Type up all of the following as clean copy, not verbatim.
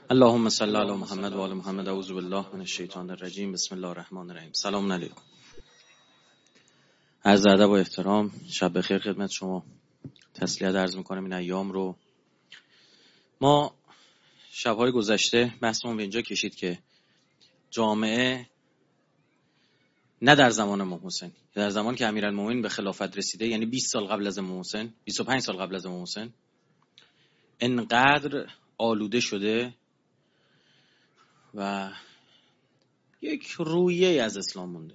اللهم صل علی محمد و آل محمد. اعوذ بالله من الشیطان الرجیم. بسم الله الرحمن الرحیم. سلام علیکم. عرض ادب و احترام، شب بخیر خدمت شما. تسلیت عرض میکنم این ایام رو. ما شب‌های گذشته بحثمون به اینجا کشید که جامعه نه در زمان امام حسین، در زمان که امیرالمومنین به خلافت رسیده، یعنی 20 سال قبل از امام حسین، 25 سال قبل از امام حسین، انقدر آلوده شده و یک رویه از اسلام مونده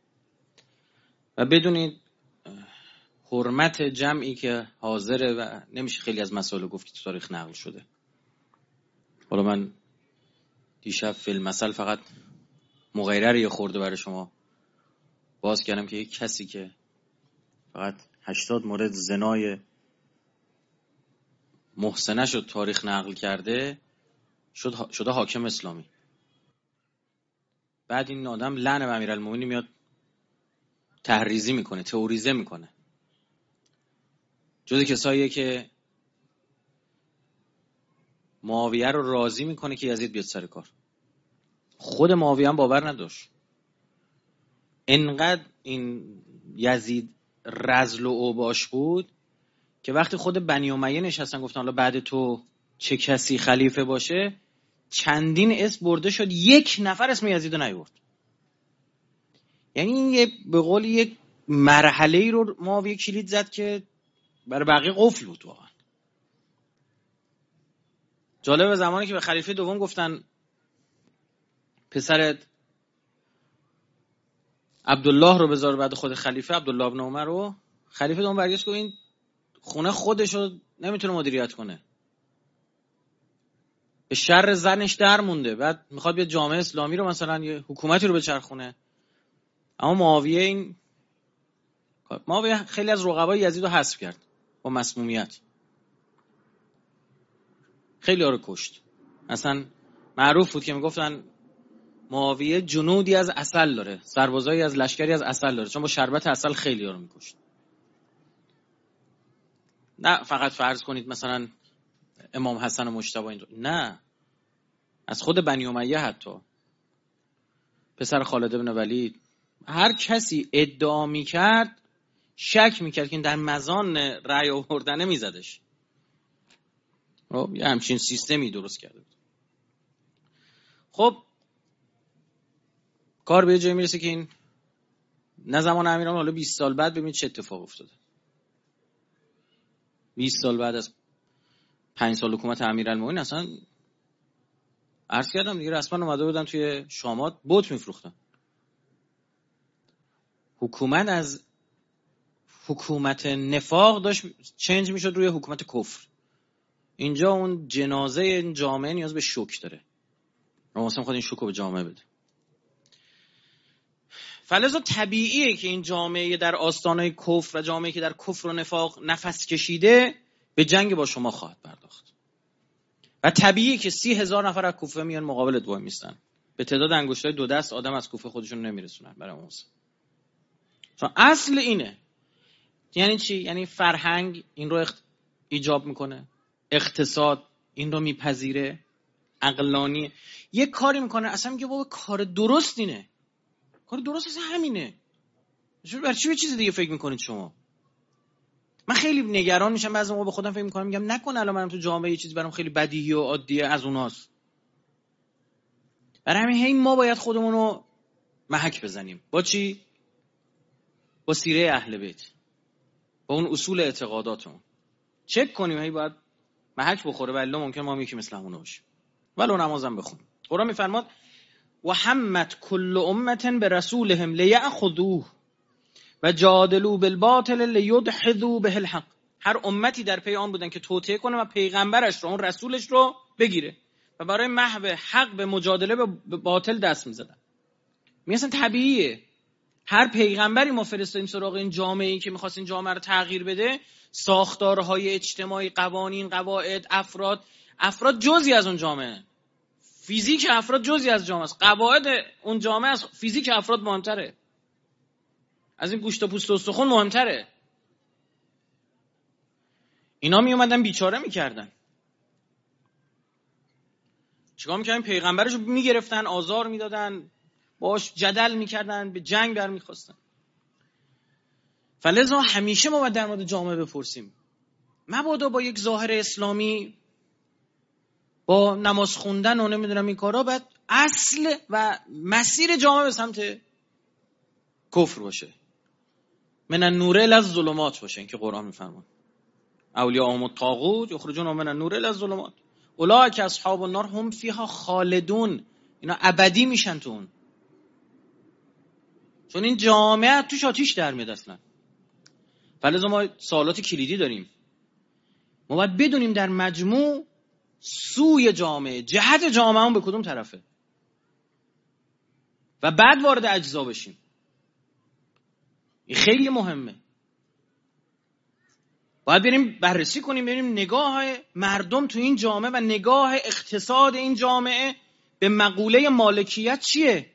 و بدونید حرمت جمعی که حاضره و نمیشه خیلی از مسائل گفت که تو تاریخ نقل شده. حالا من دیشب فیلم مثل فقط مغیره رو یه خورده برای شما باز کردم که یک کسی که فقط 80 مورد زنای محسنه شد تاریخ نقل کرده شده حاکم اسلامی. بعد این آدم لعن به امیرالمومنین میاد تحریزی میکنه، تئوریزه میکنه. جز کساییه که معاویه رو راضی میکنه که یزید بیاد سر کار. خود معاویه هم باور نداشت. انقدر این یزید رذل و اوباش بود که وقتی خود بنی امیه نشستن گفتن حالا بعد تو چه کسی خلیفه باشه، چندین اسم برده شد، یک نفر اسم یزید رو نیورد. یعنی این به قول یک مرحله‌ای رو معاویه کلید زد که برای بقیه قفل بود. واقعا جالب، زمانی که به خلیفه دوم گفتن پسرت عبدالله رو بذار بعد خود خلیفه، عبدالله ابن عمر رو، خلیفه دوم برگشت گفت این خونه خودش رو نمیتونه مدیریت کنه، به شر زنش در مونده، بعد میخواد بیاد جامعه اسلامی رو مثلا یه حکومتی رو بچرخونه. اما معاویه خیلی از رقبای یزید رو حذف کرد با مسمومیت، خیلی ها رو کشت. اصلا معروف بود که میگفتن معاویه جنودی از عسل داره، سربازایی از لشکری از عسل داره، چون با شربت عسل خیلی ها رو میکشت. نه فقط فرض کنید مثلا امام حسن و مجتبی اینطور، نه، از خود بنی امیه، حتی پسر خالد بن ولید، هر کسی ادعا میکرد شک میکرد که این در مزان رأی آوردن میزدش. یه همچین سیستمی درست کرده بود. خب کار به جایی میرسه که این نه زمان امیران، حالا 20 سال بعد ببینید چه اتفاق افتاده. 20 سال بعد از 5 سال حکومت امیرالمومنین اصلا عرض کردم دیگه رسما اومده بودن توی شامات بت میفروختن. حکومت از حکومت نفاق داشت چنج میشد روی حکومت کفر. اینجا اون جنازه این جامعه نیاز به شوک داره. راموسم خود این شوک رو به جامعه بده. فلذا طبیعیه که این جامعه در آستانه کفر و جامعه که در کفر و نفاق نفس کشیده به جنگ با شما خواهد پرداخت. و طبیعیه که 30,000 نفر از کوفه میان مقابلت وای میستن. به تعداد انگشتای دو دست آدم از کوفه خودشون نمیرسونن برای موسی. چون اصل اینه. یعنی چی؟ یعنی فرهنگ این رو ایجاب میکنه، اقتصاد این رو میپذیره، عقلانی یه کاری میکنه اصلا میگه بابا کار درست اینه، کار درست اصلا همینه، برای چی به چیز دیگه فکر میکنید شما؟ من خیلی نگران میشم بعضی موقع به خودم فکر میکنم، میگم نکنه الان منم تو جامعه یه چیزی برام خیلی بدیهی و عادیه از اوناست. برای همین ما باید خودمون رو محک بزنیم. با چی؟ با سیره اهل بیت، با اون اصول اعتقاداتمون چک کنیم. هی باید محک بخوره ولی ممکن ما هم یکی مثل همون باشیم. ولو نمازم بخون. قرآن میفرماد و همت کل امت برسولهم لیأخذوه و جادلوا بالباطل لیدحضوا به الحق. هر امتی در پی آن بودن که توطئه کنه و پیغمبرش رو، اون رسولش رو بگیره و برای محو حق به مجادله به باطل دست میزدن. میگن طبیعیه هر پیغمبری ما فرستادیم سراغ این جامعه‌ای که می‌خواست این جامعه رو تغییر بده، ساختارهای اجتماعی، قوانین، قواعد، افراد جزئی از اون جامعه، فیزیک افراد جزئی از جامعه است. قواعد اون جامعه از فیزیک افراد مهمتره، از این گوشت و پوست و استخوان مهمتره. اینا می اومدن بیچاره میکردن. چیکار می‌کردن؟ پیغمبرشو میگرفتن، آزار میدادن، باش جدل میکردن، به جنگ برمیخواستن. فلذا همیشه ما باید در مورد جامعه بپرسیم، مبادا با یک ظاهر اسلامی، با نماز خوندن و نمیدونم این کارا، باید اصل و مسیر جامعه به سمت کفر باشه، من النور الی الظلمات باشه. این که قرآن میفرماد اولیاءهم الطاغوت یخرجون من النور الی الظلمات اولئک اصحاب النار هم فیها خالدون. اینا ابدی میشن تو اون، چون این جامعه توش آتیش در میاد اصلا. فلذا ما سوالات کلیدی داریم، ما باید بدونیم در مجموع سوی جامعه، جهت جامعه هم به کدوم طرفه و بعد وارد اجزا بشیم. این خیلی مهمه. باید بریم بررسی کنیم، بریم نگاه مردم تو این جامعه و نگاه اقتصاد این جامعه به مقوله مالکیت چیه.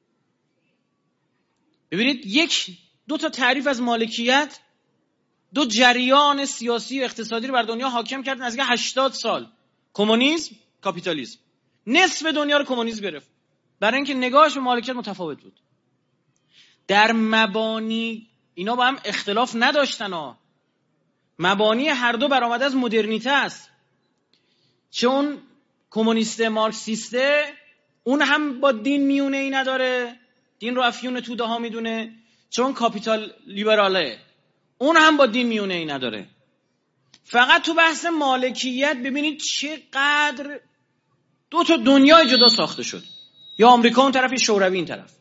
ببینید یک دو تا تعریف از مالکیت، دو جریان سیاسی و اقتصادی رو بر دنیا حاکم کردن از 80 سال. کمونیسم، کاپیتالیسم. نصف دنیا رو کمونیسم گرفت برای اینکه نگاهش به مالکیت متفاوت بود. در مبانی اینا با هم اختلاف نداشتن ها. مبانی هر دو برآمده از مدرنیته است. چه اون کمونیست مارکسیسته، اون هم با دین میونه ای نداره، دین رو افیون توده ها میدونه. چه اون کاپیتال لیبراله، اون هم با دین میونه ای نداره. فقط تو بحث مالکیت ببینید چقدر دو تا دنیای جدا ساخته شد، یا آمریکا اون طرف یا شوروی این طرف.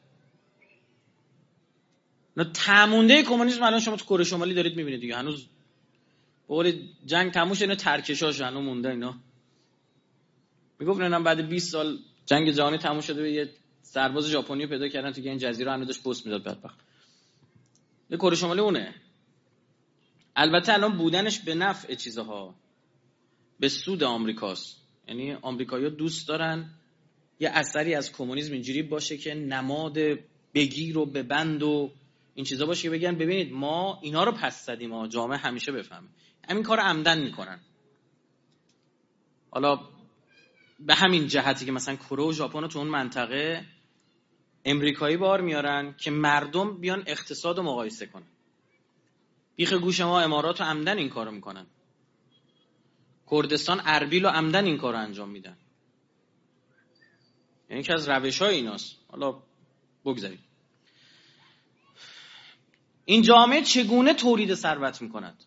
نه تمونده کمونیسم الان شما تو کره شمالی دارید میبینید دیگه، هنوز بقول جنگ تموم شده اینا ترکشاش هنوز مونده. اینا میگفتن بعد 20 سال جنگ جهانی تموم شده و یه سرباز ژاپنی پیدا کردن تو این جزیره هنوز داشت پست میداد بدبخت. یه کره شمالی اونه. البته الان بودنش به نفع چیزها، به سود آمریکاست. یعنی آمریکایی‌ها دوست دارن یه اثری از کمونیسم اینجوری باشه که نماد بگیر و ببند و این چیزا باشه که بگن ببینید ما اینا رو پس زدیم ها، جامعه همیشه بفهمه. همین کارو عمدن میکنن. حالا به همین جهتی که مثلا کره و ژاپن تو اون منطقه امریکایی بار میارن که مردم بیان اقتصاد رو مقایسه کنن. بیخ گوش ما امارات رو عمدن این کارو میکنن. کردستان اربیل رو عمدن این کارو انجام میدن. یعنی که از روش‌های ایناست. حالا بگذارید. این جامعه چگونه تولید ثروت میکند؟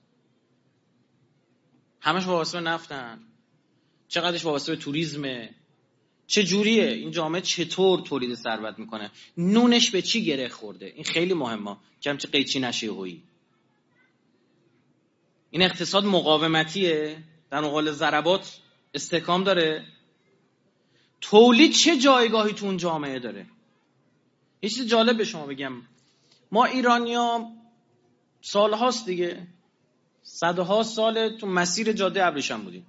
همش وابسته به نفتن، چقدرش وابسته به توریسمه، چه جوریه این جامعه، چطور تولید ثروت میکنه، نونش به چی گره خورده. این خیلی مهمه که همچه قیچی نشه هویی. این اقتصاد مقاومتیه، در مقابل ضربات استحکام داره. تولید چه جایگاهی تو اون جامعه داره؟ یه چیز جالب به شما بگم، ما ایرانی‌ها سالهاست دیگه، صدها سال تو مسیر جاده ابریشم بودیم.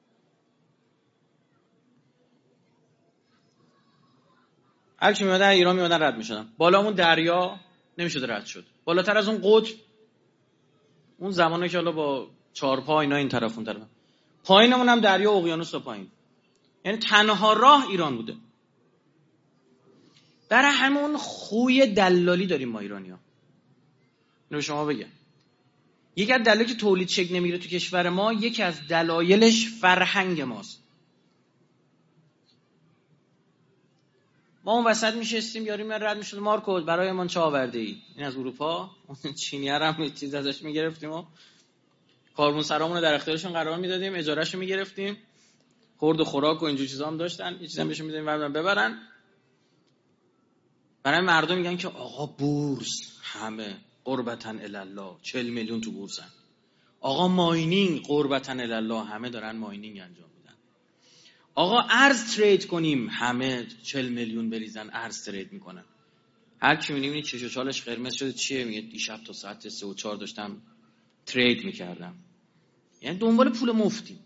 هر کی میادن ایران میادن رد میشدن. بالامون دریا نمیشد رد شد. بالاتر از اون قطب، اون زمانه که حالا با چارپا اینا این طرف اون طرف، پایینمون هم دریا و اقیانوس و پایین. یعنی تنها راه ایران بوده. برای همون خوی دلالی داریم ما ایرانی‌ها. اینو به شما بگم. یکی از دلایلی که تولید شکل نمیگیره تو کشور ما، یکی از دلایلش فرهنگ ماست. ما اون وسط میشستیم، یارو میاد رد میشد، مارکو برای من چه آورده ای؟ این از اروپا. چینی‌ها هم یه چیز ازش میگرفتیم و کارمون سرامون رو در اختیارشون قرار میدادیم، اجارهشو میگرفتیم، خورد و خوراک و اینجور چیزا هم داشتن، یه چیزا هم بهشون میدادیم بعدن ببرن. برای مردم میگن که آقا بورس همه قربتن الله، 40 میلیون تو بورسن. آقا ماینینگ قربتن الله، همه دارن ماینینگ انجام میدن. آقا ارز ترید کنیم، همه 40 میلیون بریزن ارز ترید میکنن. هر کی میبینی چش و چالش قرمز شده چیه؟ میگه دیشب تا ساعت 3 و 4 داشتم ترید میکردم. یعنی دنبال پول مفتی.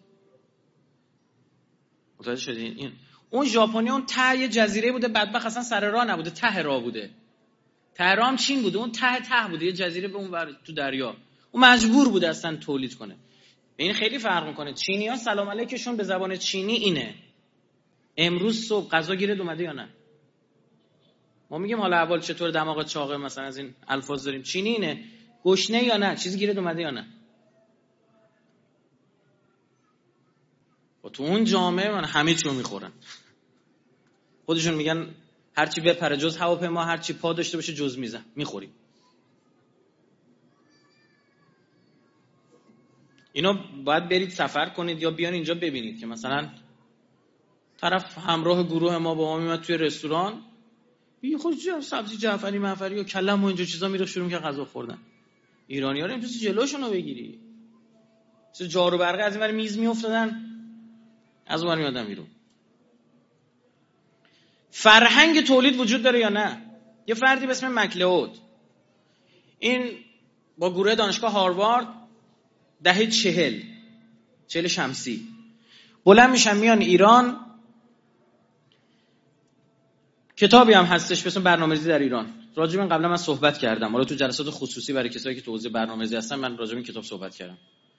متوجه شدین؟ این اون ژاپنی اون ته جزیره بوده، بدبخت اصلا سر راه نبوده، ته راه بوده. تهران چین بوده، اون ته بوده، یه جزیره به اون ور تو دریا. اون مجبور بوده اصلا تولید کنه. این خیلی فرق میکنه. چینی‌ها سلام علیکشون به زبان چینی اینه. امروز صبح غذا گیرت اومده یا نه؟ ما میگیم حالا اول چطور دماغت چاقه، مثلا از این الفاظ داریم. چینی اینه، گشنه یا نه؟ چیزی گیرت اومده یا نه؟ و تو اون جامعه من همه چیو میخورن. خودشون میگن هرچی بپره جز هواپیما، هرچی پا داشته باشه جز میزه میخوریم. اینو باید برید سفر کنید یا بیان اینجا ببینید که مثلا طرف همراه گروه ما با ما میاد توی رستوران، یه خود سبزی جعفری منفری و کلم و اینجا چیزا میره شروع که غذا خوردن. ایرانی‌ها رو نمی‌تونی جلوشون رو بگیری. مثل جارو برقه از این ور میز میافتادن، از اون ور میادن بیرون. فرهنگ تولید وجود داره یا نه؟ یه فردی به اسم مکلئود، این با گروه دانشگاه هاروارد دهه 40 شمسی بلند میشن میان ایران. کتابی هم هستش به اسم برنامه‌ریزی در ایران. راجع به این قبلا من صحبت کردم. حالا تو جلسات خصوصی برای کسایی که تو حوزه برنامه‌ریزی هستن من راجع به این کتاب صحبت کردم.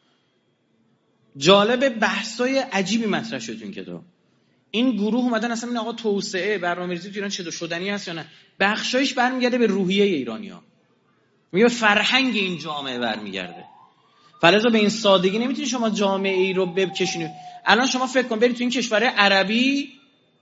جالب، بحث‌های عجیبی مطرح شد تو این کتاب. این گروه اومدن اصلا این آقا توسعه برنامه‌ریزی تو ایران چه شدنی هست یا نه؟ بخشایش برمیگرده به روحیه ایرانی‌ها. میگه فرهنگ این جامعه برمیگرده. فلذا به این سادگی نمیتونی شما جامعه ای رو بکشونید. الان شما فکر کن برید تو این کشور عربی،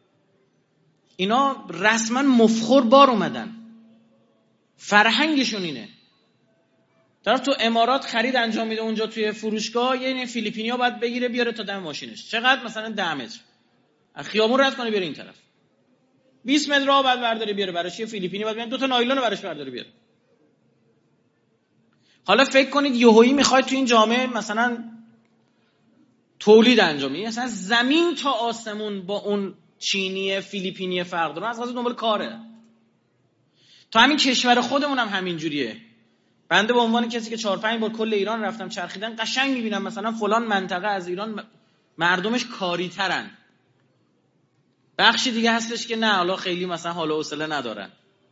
اینا رسما مفخر بار اومدن، فرهنگشون اینه. طرف تو امارات خرید انجام میده اونجا توی فروشگاه، یه فیلیپینیا باید بگیره بیاره تا دم ماشینش. چقدر؟ مثلا 10 متر از خیابون رد کنه بیاره این طرف. 20 متر راه بعد برداره بیاره براش. یه فیلیپینی بعد بیان 2 تا نایلون براش برداره بیاره. حالا فکر کنید یهویی میخواید تو این جامعه مثلا تولید انجام بدید، مثلا زمین تا آسمون با اون چینی فیلیپینی فرق داره. از واسه دنبال کاره. تو همین کشور خودمون هم همین جوریه. بنده به عنوان کسی که 4-5 بار کل ایران رفتم چرخیدن، قشنگ میبینم مثلا فلان منطقه از ایران مردمش کاری ترن، بخشی دیگه هستش که نه، حالا خیلی مثلا حال و حوصله ندارن.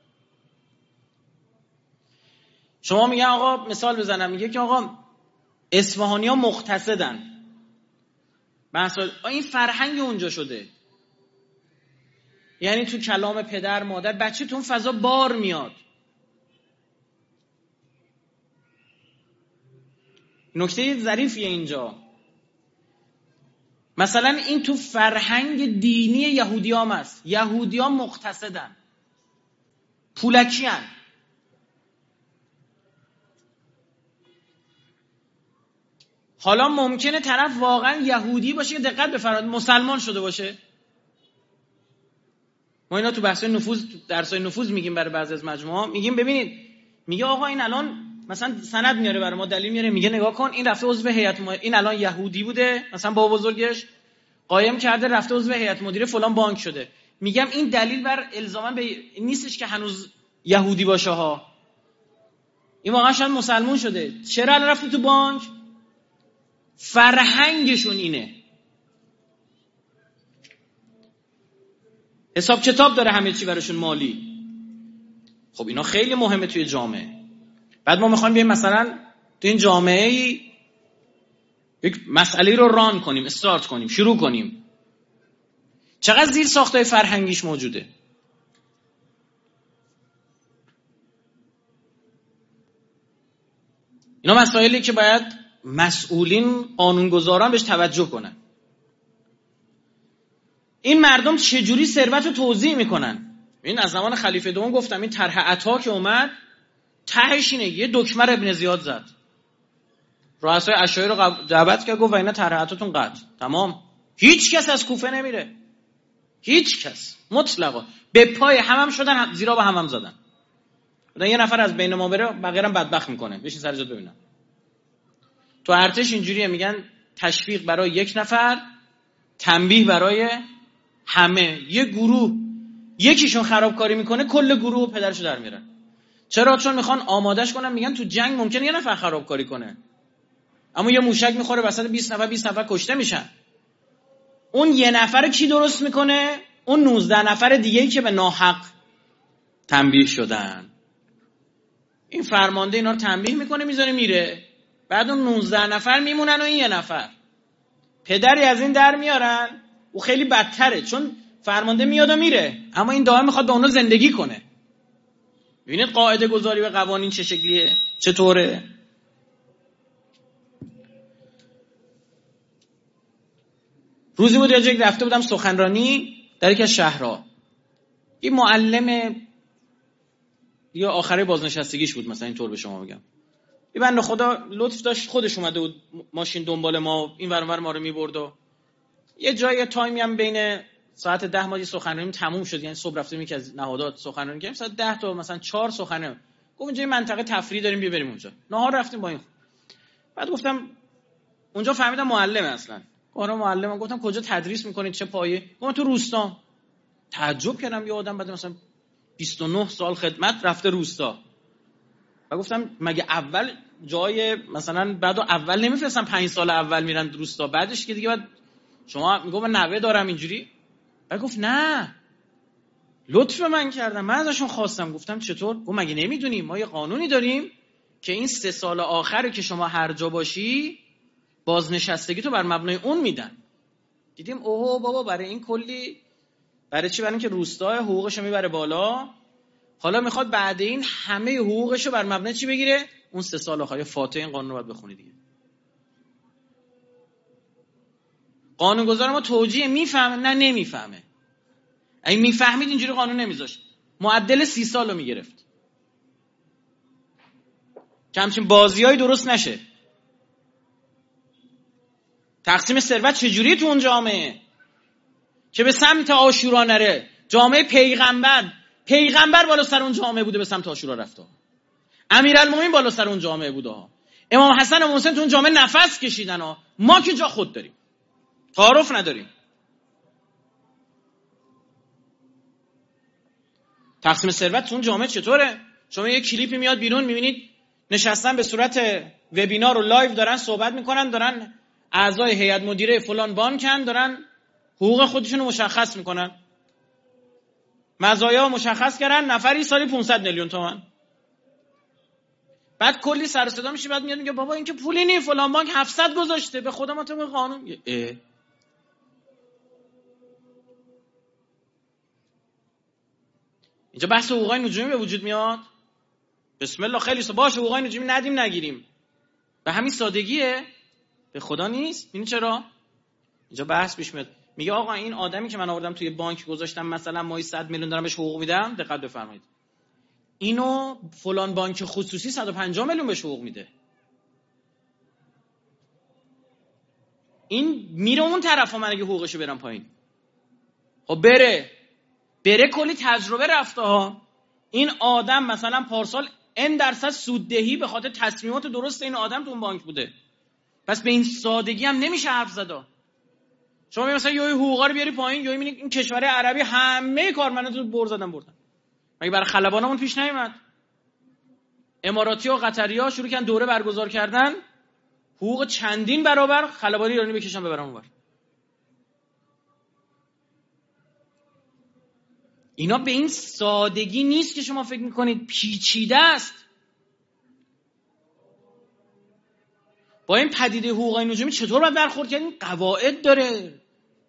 شما میگن آقا، مثال بزنم، میگه که آقا اصفهانی‌ها مقتصدن، مثلا این فرهنگ اونجا شده. یعنی تو کلام پدر مادر بچه تو اون فضا بار میاد. نکته ظریفیه اینجا، مثلا این تو فرهنگ دینی یهودیام هست. یهودیام مقتصدن، پولکیان. حالا ممکنه طرف واقعا یهودی باشه که دقت بفرمایید مسلمان شده باشه. ما اینا تو بحث نفوذ، درسای نفوذ میگیم برای بعضی از مجموعه، میگیم ببینید، میگه آقا این الان مثلا سند میاره برای ما، دلیل میاره، میگه نگاه کن این رفته عضو هیئت این الان یهودی بوده، مثلا بابا بزرگش قایم کرده رفته عضو هیئت مدیره فلان بانک شده. میگم این دلیل بر الزاما به نیستش که هنوز یهودی باشه ها. این واقعا شاید مسلمان شده. چرا الان رفتی تو بانک؟ فرهنگشون اینه. حساب کتاب داره همه چی براشون مالی. خب اینا خیلی مهمه توی جامعه. بعد ما میخوایم بیایم مثلا تو این جامعه یک مسئله رو ران کنیم، استارت کنیم، شروع کنیم. چقدر زیر ساختای فرهنگیش موجوده. اینا مسائلی که باید مسئولین، قانونگذاران بهش توجه کنن. این مردم چجوری ثروت رو توزیع میکنن؟ این از زمان خلیفه دوم گفتم، این طرح عطا که اومد تهش اینه، یه دکمه ابن زیاد زد، رؤسای اشاعره رو دعوت کرد، گفت اینا طرح عطاتون قطع، تمام، هیچ کس از کوفه نمیره، هیچ کس، مطلقا به پای هم شدن، زیرا به هم زدن. یه نفر از بین ما بره بقیه هم بدبخت میکنه. بشین سر جات ببینم. تو ارتش اینجوریه، میگن تشویق برای یک نفر، تنبیه برای همه. یه گروه یکیشون خرابکاری میکنه، کل گروه پدرشو در میارن. چرا؟ چون میخوان آمادش کنن. میگن تو جنگ ممکنه یه نفر خرابکاری کنه، اما یه موشک میخوره وسط 20 نفر کشته میشن. اون یه نفر کی درست میکنه؟ اون 19 نفر دیگه‌ای که به ناحق تنبیه شدن. این فرمانده اینا رو تنبیه میکنه، میذاره میره. بعد اون 19 نفر میمونن و این یه نفر پدری از این در میارن. و خیلی بدتره، چون فرمانده میاد و میره، اما این دائم میخواد با اونا زندگی کنه. ببینید قاعده گذاری و قوانین چه شکلیه، چطوره. روزی بود یک رفته بودم سخنرانی در یک از شهرها، این معلم یا آخره بازنشستگیش بود مثلا، اینطور به شما بگم، این بنده خدا لطف داشت خودش اومده بود ماشین دنبال ما این ور اون ور ما رو میبرد و یه جای تایمی هم بین ساعت 10 ما سخنرانی تموم شد، یعنی صبح رفتیم یکی از نهادات سخنرانی کردیم، ساعت 10 تا مثلا 4 سخنرانی، گفت اونجا یه منطقه تفریحی داریم بیا بریم اونجا، نهار رفتیم با این. بعد گفتم اونجا فهمیدم معلمه اصلا، آره معلمم. گفتم کجا تدریس میکنید چه پایه؟ گفتم تو روستا. تعجب کردم، یه آدم بعد مثلا 29 سال خدمت رفته روستا. و گفتم مگه اول جای مثلا بعدو اول نمیفرستن 5 سال اول میرن روستا، بعدش که دیگه بعد شما میگم من نوه دارم اینجوری. بعد گفت نه لطف من کردم، من ازشون خواستم. گفتم چطور؟ گفت مگه نمیدونیم ما یه قانونی داریم که این 3 سال آخر که شما هر جا باشی بازنشستگی تو بر مبنای اون میدن. دیدیم اوه بابا برای این کلی، برای چی؟ برای اینکه روستا حقوقشو میبره بالا، حالا میخواد بعد این همه حقوقشو بر مبنای چی بگیره؟ اون 3 سال آخر. فاتحه این قانون رو باید بخونی دیگه. قانونگذار ما توجیه میفهمه نه نمیفهمه. اگه میفهمید اینجوری قانون نمیذاشت، معدل 30 سال رو میگرفت که همچین بازیایی درست نشه. تقسیم ثروت چجوری تو اون جامعه که به سمت عاشورا نره؟ جامعه پیغمبر بالا سر اون جامعه بوده به سمت عاشورا رفته، امیرالمومنین بالا سر اون جامعه بوده ها، امام حسن و حسین تو اون جامعه نفس کشیدن ها. ما که جا خود داریم، تعارف نداریم. تقسیم ثروت تو اون جامعه چطوره؟ شما یه کلیپی میاد بیرون میبینید نشستن به صورت وبینار و لایو دارن صحبت میکنن، دارن اعضای هیئت مدیره فلان بانکن، دارن حقوق خودشون رو مشخص میکنن، مزایا مشخص کردن، نفری سالی 500 میلیون تومان. بعد کلی سر و صدا میشه، بعد میاد میگه بابا این که پولی نی، فلان بانک 700 گذاشته، به خدا ما طبق قانون. اینجا بحث حقوقای نجومی به وجود میاد. بسم الله خیلی باشه، حقوقای نجومی ندیم نگیریم، به همین سادگیه، به خدا نیست. ببین چرا اینجا بحث پیش میاد. میگه آقا این آدمی که من آوردم توی بانک گذاشتم مثلا ماهی 100 میلیون دارم بهش حقوق میدم، دقت بفرمایید، اینو فلان بانک خصوصی 150 میلیون بهش حقوق میده. این میره اون طرفا، من اگه حقوقشو برم پایین، خب بره کلی تجربه رفته ها. این آدم مثلا پارسال n% سوددهی به خاطر تصمیمات درست این آدم تو اون بانک بوده. پس به این سادگی هم نمیشه حرف زد. شما مثلا یه حقوقا رو بیاری پایین، یا میبینید این کشور عربی همه کارمنداتو بردن. مگه برای خلبانمون پیش نیومد؟ اماراتی و قطری ها شروع کردن دوره برگزار کردن، حقوق چندین برابر خلبانی ایرانی بکشن ببرن اونور. اینا به این سادگی نیست که شما فکر میکنید، پیچیده است. با این پدیده حقوقای نجومی چطور باید برخورد کرد؟ این قواعد داره،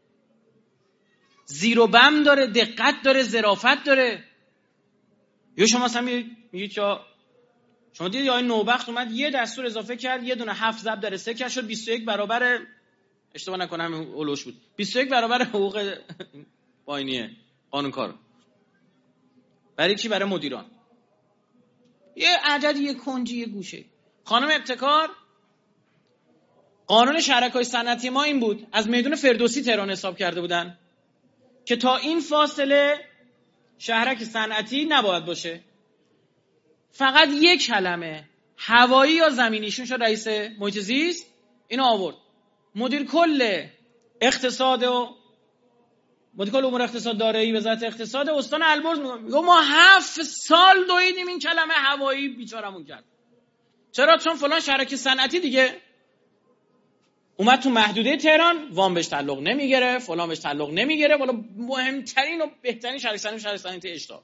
زیر و بم داره، دقت داره، ظرافت داره. یا شما مثلا میگید شما دیدید یا این نوبخت اومد یه دستور اضافه کرد، یه دونه 7 ضرب در 3 کرد، شد 21 برابر، اشتباه نکنم اولوش بود، 21 برابر حقوق پایینیه قانون کار. برای کی؟ برای مدیران. یه عدد، یه کنجی، یه گوشه. خانم ابتکار، قانون شرکای صنعتی ما این بود، از میدون فردوسی تهران حساب کرده بودن که تا این فاصله شهرک صنعتی نباید باشه، فقط یک کلمه هوایی یا زمینیشون شد رئیس محیط زیست، اینو آورد. مدیر کل اقتصاد و مدیر کل امور اقتصاد دارایی وزارت اقتصاد استان البرز میگه ما 7 سال دویدیم این کلمه هوایی بیچارمون کرد. چرا؟ چون فلان شرکت صنعتی دیگه اومد تو محدوده تهران، وام بهش تعلق نمیگیره، فلان بهش تعلق نمیگیره، والا مهمترین و بهترین شرکت صنعتی اشتغال.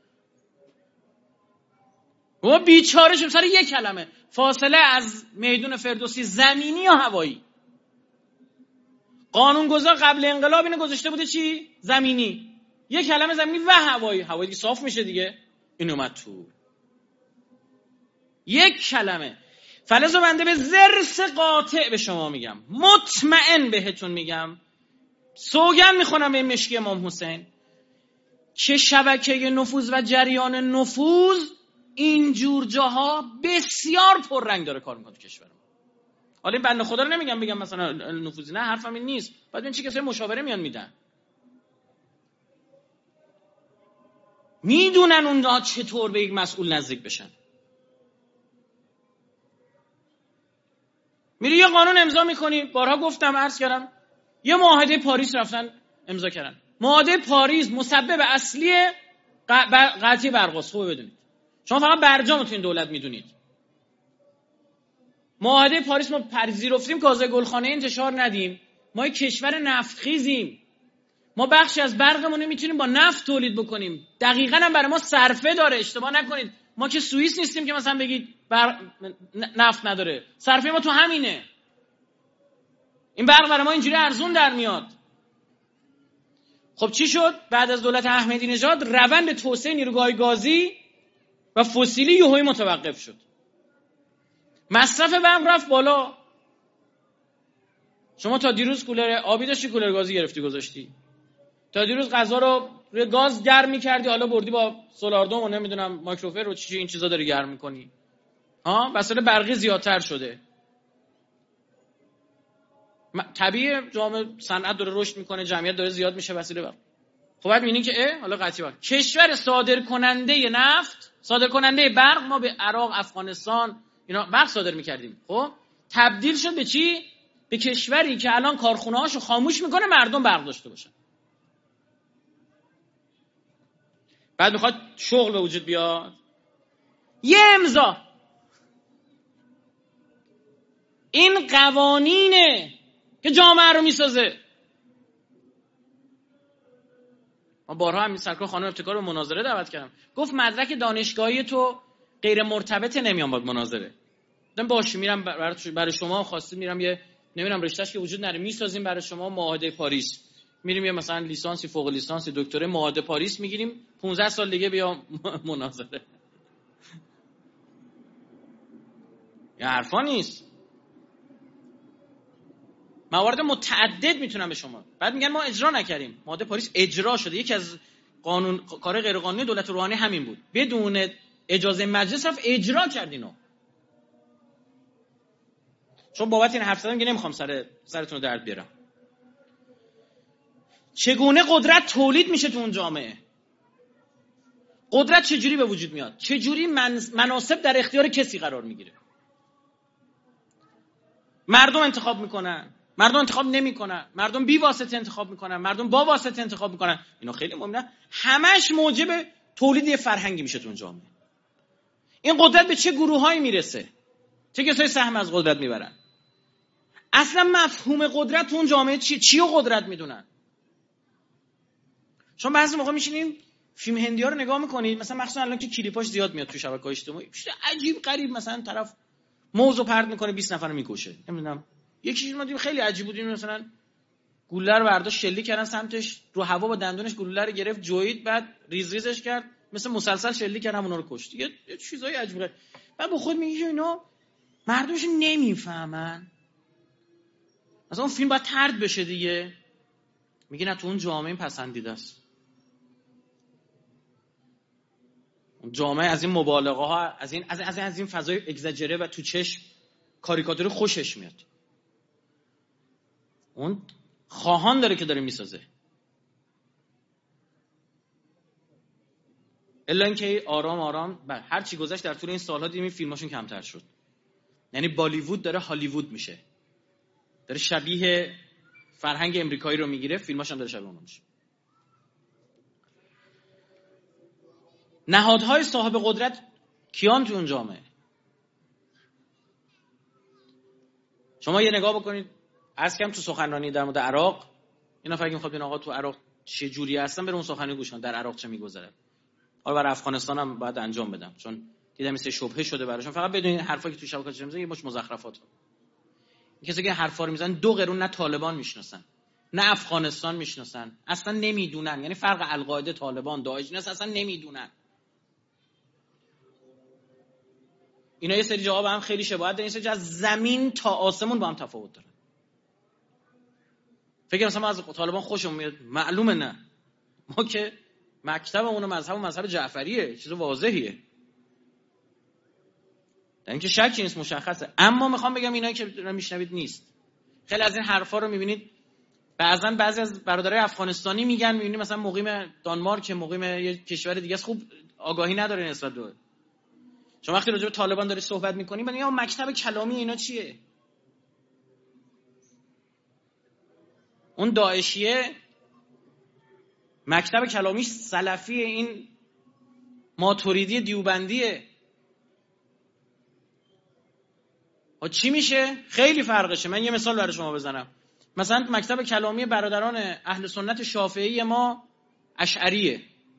ما بیچاره شدیم سر یک کلمه، فاصله از میدون فردوسی زمینی یا هوایی. قانونگذار قبل انقلاب اینو گذاشته بوده چی؟ زمینی. یک کلمه زمینی و هوایی صاف میشه دیگه. این اومد تو. یک کلمه. فلزو بنده به ضرس قاطع به شما میگم، مطمئن بهتون میگم، سوگن میخونم به این مشکی امام حسین که شبکه نفوذ و جریان نفوذ اینجور جاها بسیار پررنگ داره کار میکنه تو کشور ما. حالا این بنده خدا رو نمیگم بگم مثلا نفوذی، نه، حرفم این نیست. بعد این چی کسای مشاوره میان میدن، میدونن اونها چطور به یک مسئول نزدیک بشن. میری یه قانون امضا میکنی، بارها گفتم عرض کردم، یه معاهده پاریس رفتن امضا کردن. معاهده پاریس مسبب اصلی قطعی برقاست. خوبه بدونید، شما فقط برجام تو این دولت میدونید. معاهده پاریس ما پذیرفتیم که گاز گلخانه انتشار ندیم. ما یک کشور نفتخیزیم، ما بخشی از برقمون رو میتونیم با نفت تولید بکنیم. دقیقاً هم برای ما صرفه داره، اشتباه نکنید. ما که سوئیس نیستیم که مثلا بگید نفت نداره، صرفه ما تو همینه. این برق برای ما اینجوری ارزون در میاد. خب چی شد؟ بعد از دولت احمدی نژاد روند توسعه نیروگاه گازی و فسیلی یهویی متوقف شد. مصرف برق رفت بالا. شما تا دیروز کولر آبی داشتی، کولر گازی گرفتی گذاشتی. تا دیروز غذا رو روی گاز گرم می‌کردی، حالا بردی با سولاردوم و نمیدونم مایکروفر و چی این چیزا داری گرم می‌کنی. وسایل برقی زیادتر شده. طبیعیه، جامعه صنعت داره رشد میکنه، جمعیت داره زیاد میشه، وسیله برق. خب بعد می‌بینی که حالا قطعی برق. کشور صادر کننده نفت، صادر کننده برق، ما به عراق، افغانستان اینا برق صادر می‌کردیم. خب تبدیل شد به چی؟ به کشوری که الان کارخونه‌هاشو خاموش میکنه مردم برق داشته باشن. بعد میخواد شغل به وجود بیاد، یه امضا. این قوانینه که جامعه رو میسازه. ما بارها هم سرکار خانم ابتکار رو مناظره دعوت کردم، گفت مدرک دانشگاهی تو غیر مرتبط نمیام باید مناظره. گفتم باشه، میرم برای شما خواسته، میرم یه نمیدونم رشتهش که وجود نره میسازیم برای شما، معاهده پاریس. میریم یه مثلا لیسانسی، فوق لیسانسی، دکترا معاهده پاریس میگیریم، 15 سال دیگه بیا مناظره. یا حرفا نیست. موارد متعدد میتونم به شما. بعد میگن ما اجرا نکردیم. معاهده پاریس اجرا شده. یکی از کار غیر قانونی دولت روحانی همین بود، بدون اجازه مجلس رفت اجرا کردینو. چون بابت این حرف زدم که نمیخوام سرتون رو درد بیارم. چگونه قدرت تولید میشه تو اون جامعه؟ قدرت چجوری به وجود میاد؟ چجوری مناصب در اختیار کسی قرار میگیره؟ مردم انتخاب میکنن، مردم انتخاب نمیکنن، مردم بی واسطه انتخاب میکنن، مردم با واسطه انتخاب میکنن. اینا خیلی مهمه. همش موجب تولید یه فرهنگی میشه تو اون جامعه. این قدرت به چه گروهایی میرسه؟ چه کسایی سهم از قدرت میبرن؟ اصلا مفهوم قدرت تو اون جامعه چی رو قدرت میدونن؟ شما بعضی موقع میشینین فیلم هندی‌ها رو نگاه میکنید، مثلا مخصوصا الان که کلیپاش زیاد میاد تو شبکه‌های اجتماعی، عجیب غریب، مثلا طرف موزو پرت میکنه 20 نفر رو میکشه. نمیدونم یکی چیز ما دیدیم خیلی عجیب بود، مثلا گلوله رو برداشت شلیک کردن سمتش، رو هوا با دندونش گلوله رو گرفت جوید، بعد ریز ریزش کرد، مثل مسلسل شلیک کردن اونا رو کشت. یه چیزای عجیب غریب. بعد با خود میگی اینا مردمش نمیفهمن. مثلا اون فیلم باید طرد بشه دیگه. میگه نه تو اون جامعه این پسندیده است. اون جامعه از این مبالغه ها، از این فضای اگزاجره و تو چشم کاریکاتور خوشش میاد. اون خواهان داره که داره میسازه. الا اینکه آرام آرام هر چی گذشت در طول این سالها دیدیم این فیلماشون کمتر شد. یعنی بالیوود داره هالیوود میشه. داره شبیه فرهنگ امریکایی رو میگیره، فیلماش هم داره شبیه اون میشه. نهادهای صاحب قدرت کیان تو اون جامعه؟ شما یه نگاه بکنید، از کم تو سخنرانی در مورد عراق، اینا فکر می‌خواد این آقا تو عراق چه جوری هستن، بریم اون سخنرانی گوش کن در عراق چه میگذره. حالا برای افغانستان هم باید انجام بدم، چون دیدم این شبهه شده براشون. فقط بدونید حرفایی که تو شبکه‌های اجتماعی یه مش مزخرفات. کسی که حرفا رو میزنن 2 قرون نه طالبان میشناسن نه افغانستان میشناسن، اصلا نمیدونن. یعنی فرق القاعده، طالبان، داعش اینا اصلا نمیدونن. اینا یه سری جواب هم خیلی شباهت دارن، یه سری از زمین تا آسمون با هم تفاوت دارن. فکر مثلا ما از طالبان خوشمون میاد؟ معلومه نه. ما که مکتبمون و مذهب جعفریه، چیز واضحیه. در اینکه شکی نیست، مشخصه. اما میخوام بگم اینایی که میشنوید نیست. خیلی از این حرفا رو میبینید بعضی از برادرای افغانستانی میگن، میبینید مثلا مقیم دانمارک، مقیم یه کشور دیگه است، خوب آگاهی نداره نسبت به. شما وقتی راجع به طالبان داری صحبت میکنید میگن مکتب کلامی اینا چیه؟ اون داعشیه مکتب کلامیش سلفیه، این ماتوریدی دیوبندیه. چی میشه؟ خیلی فرقشه. من یه مثال برای شما بزنم. مثلا مکتب کلامی برادران اهل سنت شافعی ما اشعریه.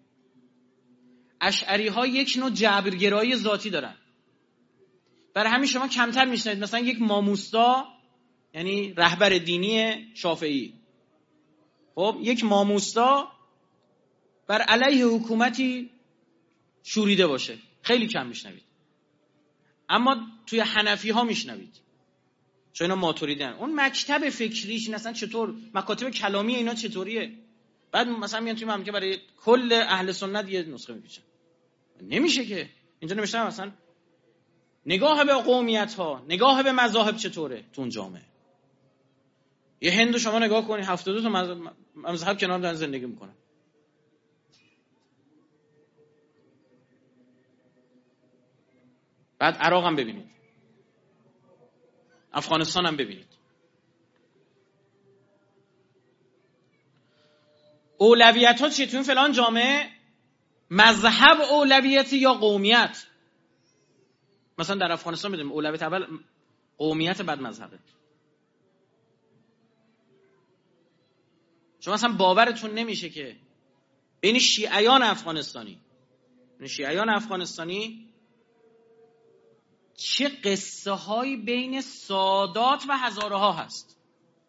اشعری ها یک نوع جبرگرایی ذاتی دارن. برای همین شما کمتر میشنید مثلا یک ماموستا، یعنی رهبر دینی شافعی، خب یک ماموستا بر علیه حکومتی شوریده باشه، خیلی کم میشنوید. اما توی حنفی ها میشنوید، چون اینا ماتوریدن. اون مکتب فکریش اصلا چطور، مکاتب کلامی اینا چطوریه؟ بعد مثلا میان توی مملکت برای کل اهل سنت یه نسخه میپیچن. نمیشه که. اینجا نمیشه مثلا نگاه به قومیت ها، نگاه به مذاهب چطوره تو اون جامعه. یه هندو شما نگاه کنی 72 تا مذهب کنار دارن زندگی میکنن. بعد عراق هم ببینید، افغانستان هم ببینید. اولویت ها چیه تو این فلان جامعه؟ مذهب اولویتی یا قومیت؟ مثلا در افغانستان بدونیم اولویت اول قومیت، بعد مذهبه. شما مثلا باورتون نمیشه که بین شیعیان افغانستانی چه قصه هایی بین سادات و هزاره ها هست.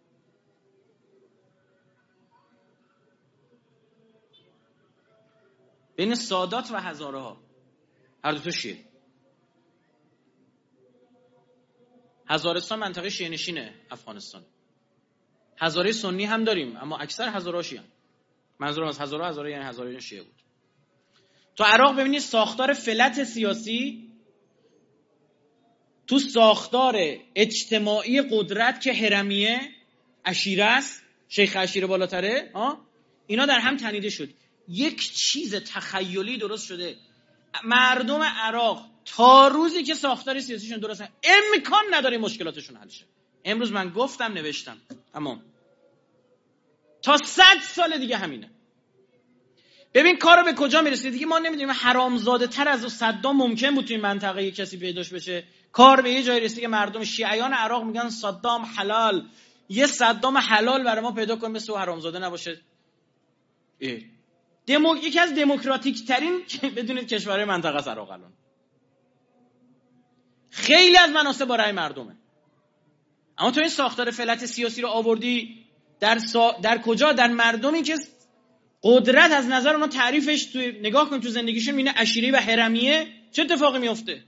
بین سادات و هزاره ها، هر دو تا شیعه. هزارستان منطقه شیعه نشینه افغانستان. هزاره سنی هم داریم، اما اکثر هزاره ها شیعه. منظورم از هزاره یعنی هزاره شیعه بود. تو عراق ببینید ساختار فلت سیاسی، تو ساختار اجتماعی قدرت که هرمیه، عشیره است، شیخ عشیره بالاتره، اینا در هم تنیده شد. یک چیز تخیلی درست شده. مردم عراق تا روزی که ساختار سیاسیشون درست نه، امکان نداره مشکلاتشون حل شه. امروز من گفتم نوشتم، تمام. تا 100 سال دیگه همینه. ببین کارو به کجا میرسید دیگه. ما نمیدونیم حرامزاده تر از صدام ممکن بود تو این منطقه یک کسی پیداش بشه. کار به یه جایی رسید که مردم شیعیان عراق میگن صدام حلال. یه صدام حلال برای ما پیدا کنیم مثل حرامزاده نباشه. یکی از دموکراتیک ترین بدونید کشورهای منطقه است عراق الان. خیلی از مناصب با رأی مردمه. اما تو این ساختار فلت سیاسی رو آوردی در کجا؟ در مردمی که قدرت از نظر اونا تعریفش توی نگاه کن تو زندگیشون میینه عشیره و هرمیه. چه اتفاقی میفته؟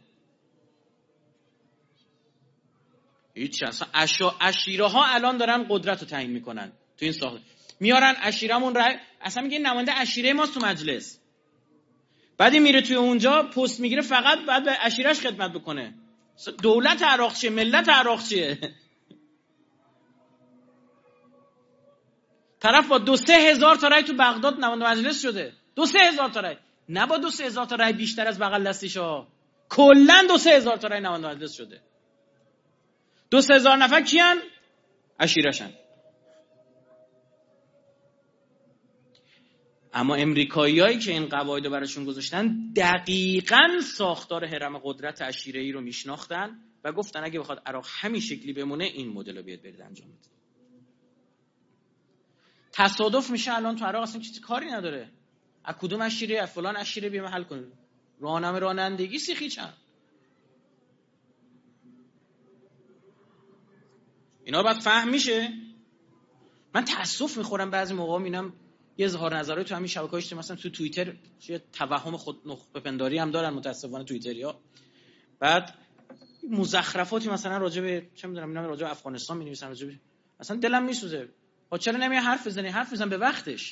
هیچ. اصلا عشیره ها الان دارن قدرت رو تعیین میکنن تو این ساختار. میارن عشیرمون اصلا میگه نماینده عشیره ماست تو مجلس. بعدی میره توی اونجا پست میگیره، فقط بعد به عشیرش خدمت بکنه. دولت عراق چیه؟ ملت عراق چیه؟ طرف با 2-3 هزار تا رای تو بغداد نماینده مجلس شده. 2-3 هزار تا رای. نه با 2-3 هزار تا رای بیشتر از بغل دستیشا. کلا 2-3 هزار تا رای نماینده مجلس شده. 2-3 هزار نفر کیان؟ عشیرشن. اما امریکاییایی که این قواعد رو براشون گذاشتن دقیقاً ساختار هرم قدرت عشیره‌ای رو میشناختن و گفتن اگه بخواد عراق همین شکلی بمونه این مدل رو بیاد برید انجام بده. تصادف میشه الان تو عراق اصلا چیزی کاری نداره. از کدوم عشیره، از فلان عشیره بیام حل کنیم. راهنمای رانندگی سیخی چند. اینا بعد فهم میشه. من تاسف میخورم بعضی موقع میبینم یه اظهار نظری تو همین شبکه‌های اجتماعی، مثلا تو توییتر یه توهم خود نخبه پنداری هم دارن متاسفانه توییتریا. بعد مزخرفاتی مثلا راجع به چه میدونم اینا راجع به افغانستان می‌نویسن، راجع به اصلا دلم میسوزه. چرا نمیای حرف بزنی؟ حرف بزن به وقتش.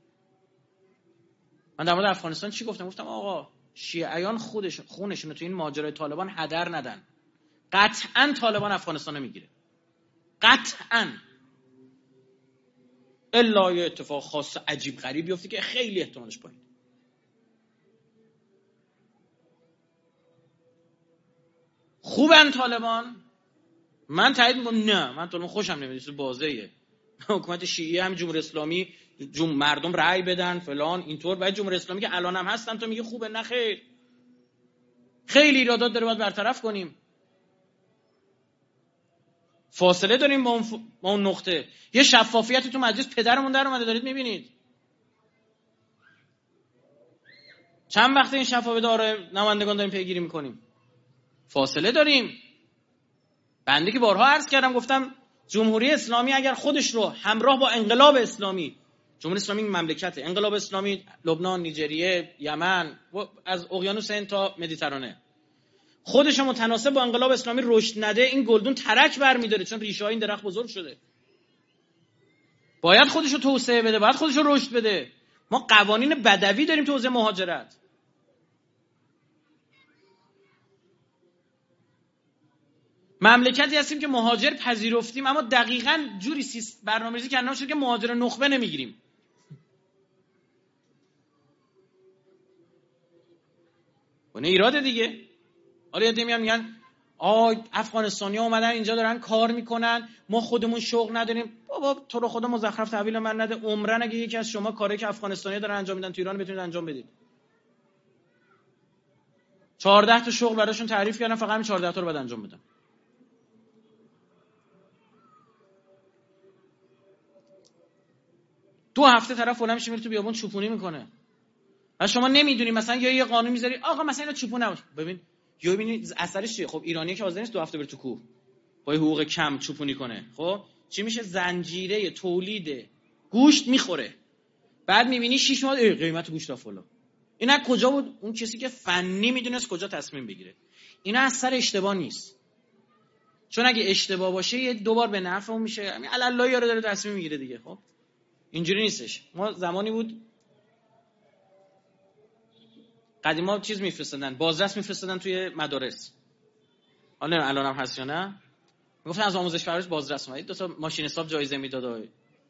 من در مورد افغانستان چی گفتم؟ گفتم آقا شیعیان خونشون رو تو این ماجرای طالبان هدر ندن. قطعاً طالبان افغانستان رو میگیره. قطعاً. الا یه اتفاق خاص عجیب غریب بیفته که خیلی احتمالش پایینه. خوبن طالبان؟ من تایید میکنم نه، من طالبان خوشم نمیاد، بازیه. حکومت شیعی هم جمهوری اسلامی مردم رأی بدن فلان اینطور، بعد جمهوری اسلامی که الان هم هستن تو میگه خوبه؟ نه خیر. خیلی ایرادات داره باید برطرف کنیم. فاصله داریم با اون نقطه. یه شفافیتی تو مجلس پدرمون در اومده دارید میبینید. چند وقته این شفافیت آره نمایندگان داریم پیگیری میکنیم. فاصله داریم. بنده که بارها عرض کردم گفتم جمهوری اسلامی اگر خودش رو همراه با انقلاب اسلامی، جمهوری اسلامی مملکته، انقلاب اسلامی لبنان، نیجریه، یمن و از اقیانوس هند تا مدیترانه، خودش رو متناسب با انقلاب اسلامی رشد نده، این گلدون ترک برمی‌داره، چون ریشه‌های این درخت بزرگ شده. باید خودش رو توسعه بده، باید خودش رو رشد بده. ما قوانین بدوی داریم تو حوزه مهاجرت. مملکتی هستیم که مهاجر پذیرفتیم، اما دقیقاً جوری برنامه‌ریزی کردن شده که مهاجر نخبه نمیگیریم. اون ایراده دیگه. حالا یادم میگن افغانستانی‌ها اومدن اینجا دارن کار میکنن، ما خودمون شغل نداریم. بابا تو رو خدا مزخرف تحویل من نده. عمرن اگه یکی از شما کاری که افغانستانی‌ها دارن انجام میدن تو ایران بتونید انجام بدید. 14 تا شغل براشون تعریف کردن، فقط همین 14 تا رو بعد انجام بدن. دو هفته طرف فلان میشه میره تو بیابون چوپونی میکنه. و شما نمیدونی مثلا یا یه قانون میذاری آقا مثلا اینا چوپون نباشه. ببین یا ببینید اثرش چیه. خب ایرانی که حاضر نیست 2 هفته بره تو کوه با حقوق کم چوپونی کنه، خب چی میشه؟ زنجیره تولید گوشت میخوره. بعد میبینی 6 ماه قیمت گوشت افالا. اینا کجا بود؟ اون کسی که فنی میدونست کجا تصمیم بگیره. اینا اثر اشتباه نیست. چون اگه اشتباه باشه یه دوبار به نفعمون میشه. همین الله یارو داره تصمیم میگیره دیگه. خب اینجوری نیستش. ما زمانی بود قدیما چیز میفرستادن، بازرس میفرستادن توی مدارس. حالا الان هم هست یا نه؟ میگفتن از آموزش پرورش بازرس اومد، 2 تا ماشین حساب جایزه میداد.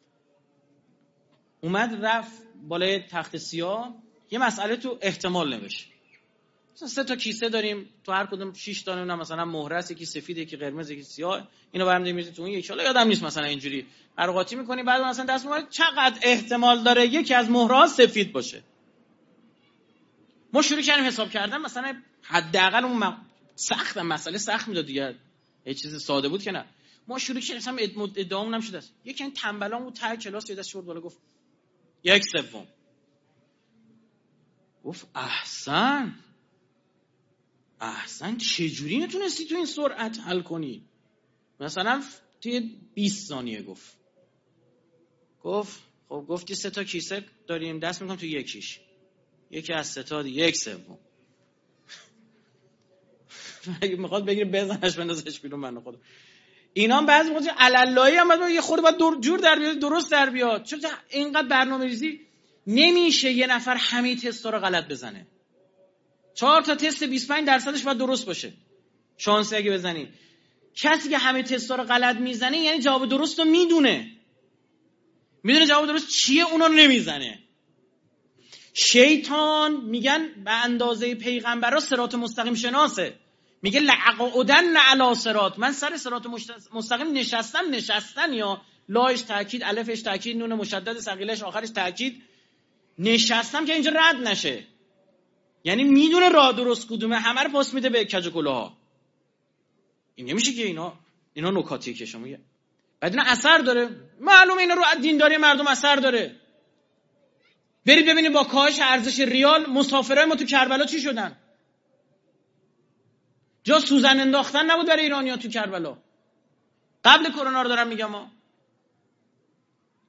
اومد رفت بالای تخت سیاه یه مسئله تو احتمال نوشت. مثلا 3 تا کیسه داریم، تو هر کدوم 6 تا نمونه مثلا مهره است، یکی سفید یکی قرمز یکی سیاه، اینو برام می‌ریزی تو اون یکی. حالا یادم نیست مثلا اینجوری قراقاتی می‌کنی، بعد مثلا دست می‌بری چقدر احتمال داره یکی از مهره‌ها سفید باشه. ما شروع کردیم حساب کردن، مثلا حداقل اون سخت مسئله سخت میداد دیگه، یه چیز ساده بود که نه. ما شروع کردیم مثلا ادعامون نمی‌شد است. یکی این تنبلان بود ته کلاس یه دست شورد بالا گفت 1/3. گفت احسن چجوری نتونستی تو این سرعت حل کنی؟ مثلا توی 20 ثانیه. گفت خب گفتی 3 تا کیسه داریم، دست میکنم تو یکیش، یکی از 3 تا 1/3. اگه میخواد بگیره بزنش بندازش بیرون. من خدا اینا هم بعضی موقع علالایی هم بعد یه خورده باید جور در بیاد، درست در بیاد. چون اینقدر برنامه‌ریزی نمیشه یه نفر همه تستا رو غلط بزنه. 4 تا تست 25% باید درست باشه. شانسی اگه بزنی. کسی که همه تستا رو غلط میزنه یعنی جواب درست رو میدونه جواب درست چیه، اونا رو نمیزنه. شیطان میگن به اندازه پیغمبرا صراط مستقیم شناسه. میگه لعقودن علی صراط، من سر صراط مستقیم نشستن یا لاش تاکید، الفش تاکید، نون مشدد ثقیلش آخرش تاکید، نشستم که اینجا رد نشه. یعنی میدونه راه درست کدومه، همه رو پاس میده به کج و کلاها. این نمیشه که اینا نکاتیه که شما میگه. بعد اینا اثر داره. معلومه اینا رو دینداری مردم اثر داره. برید ببینید با کاهش ارزش ریال مسافرای ما تو کربلا چی شدن. جا سوزن انداختن نبود برای ایرانی‌ها تو کربلا. قبل کرونا رو دارم میگم. ما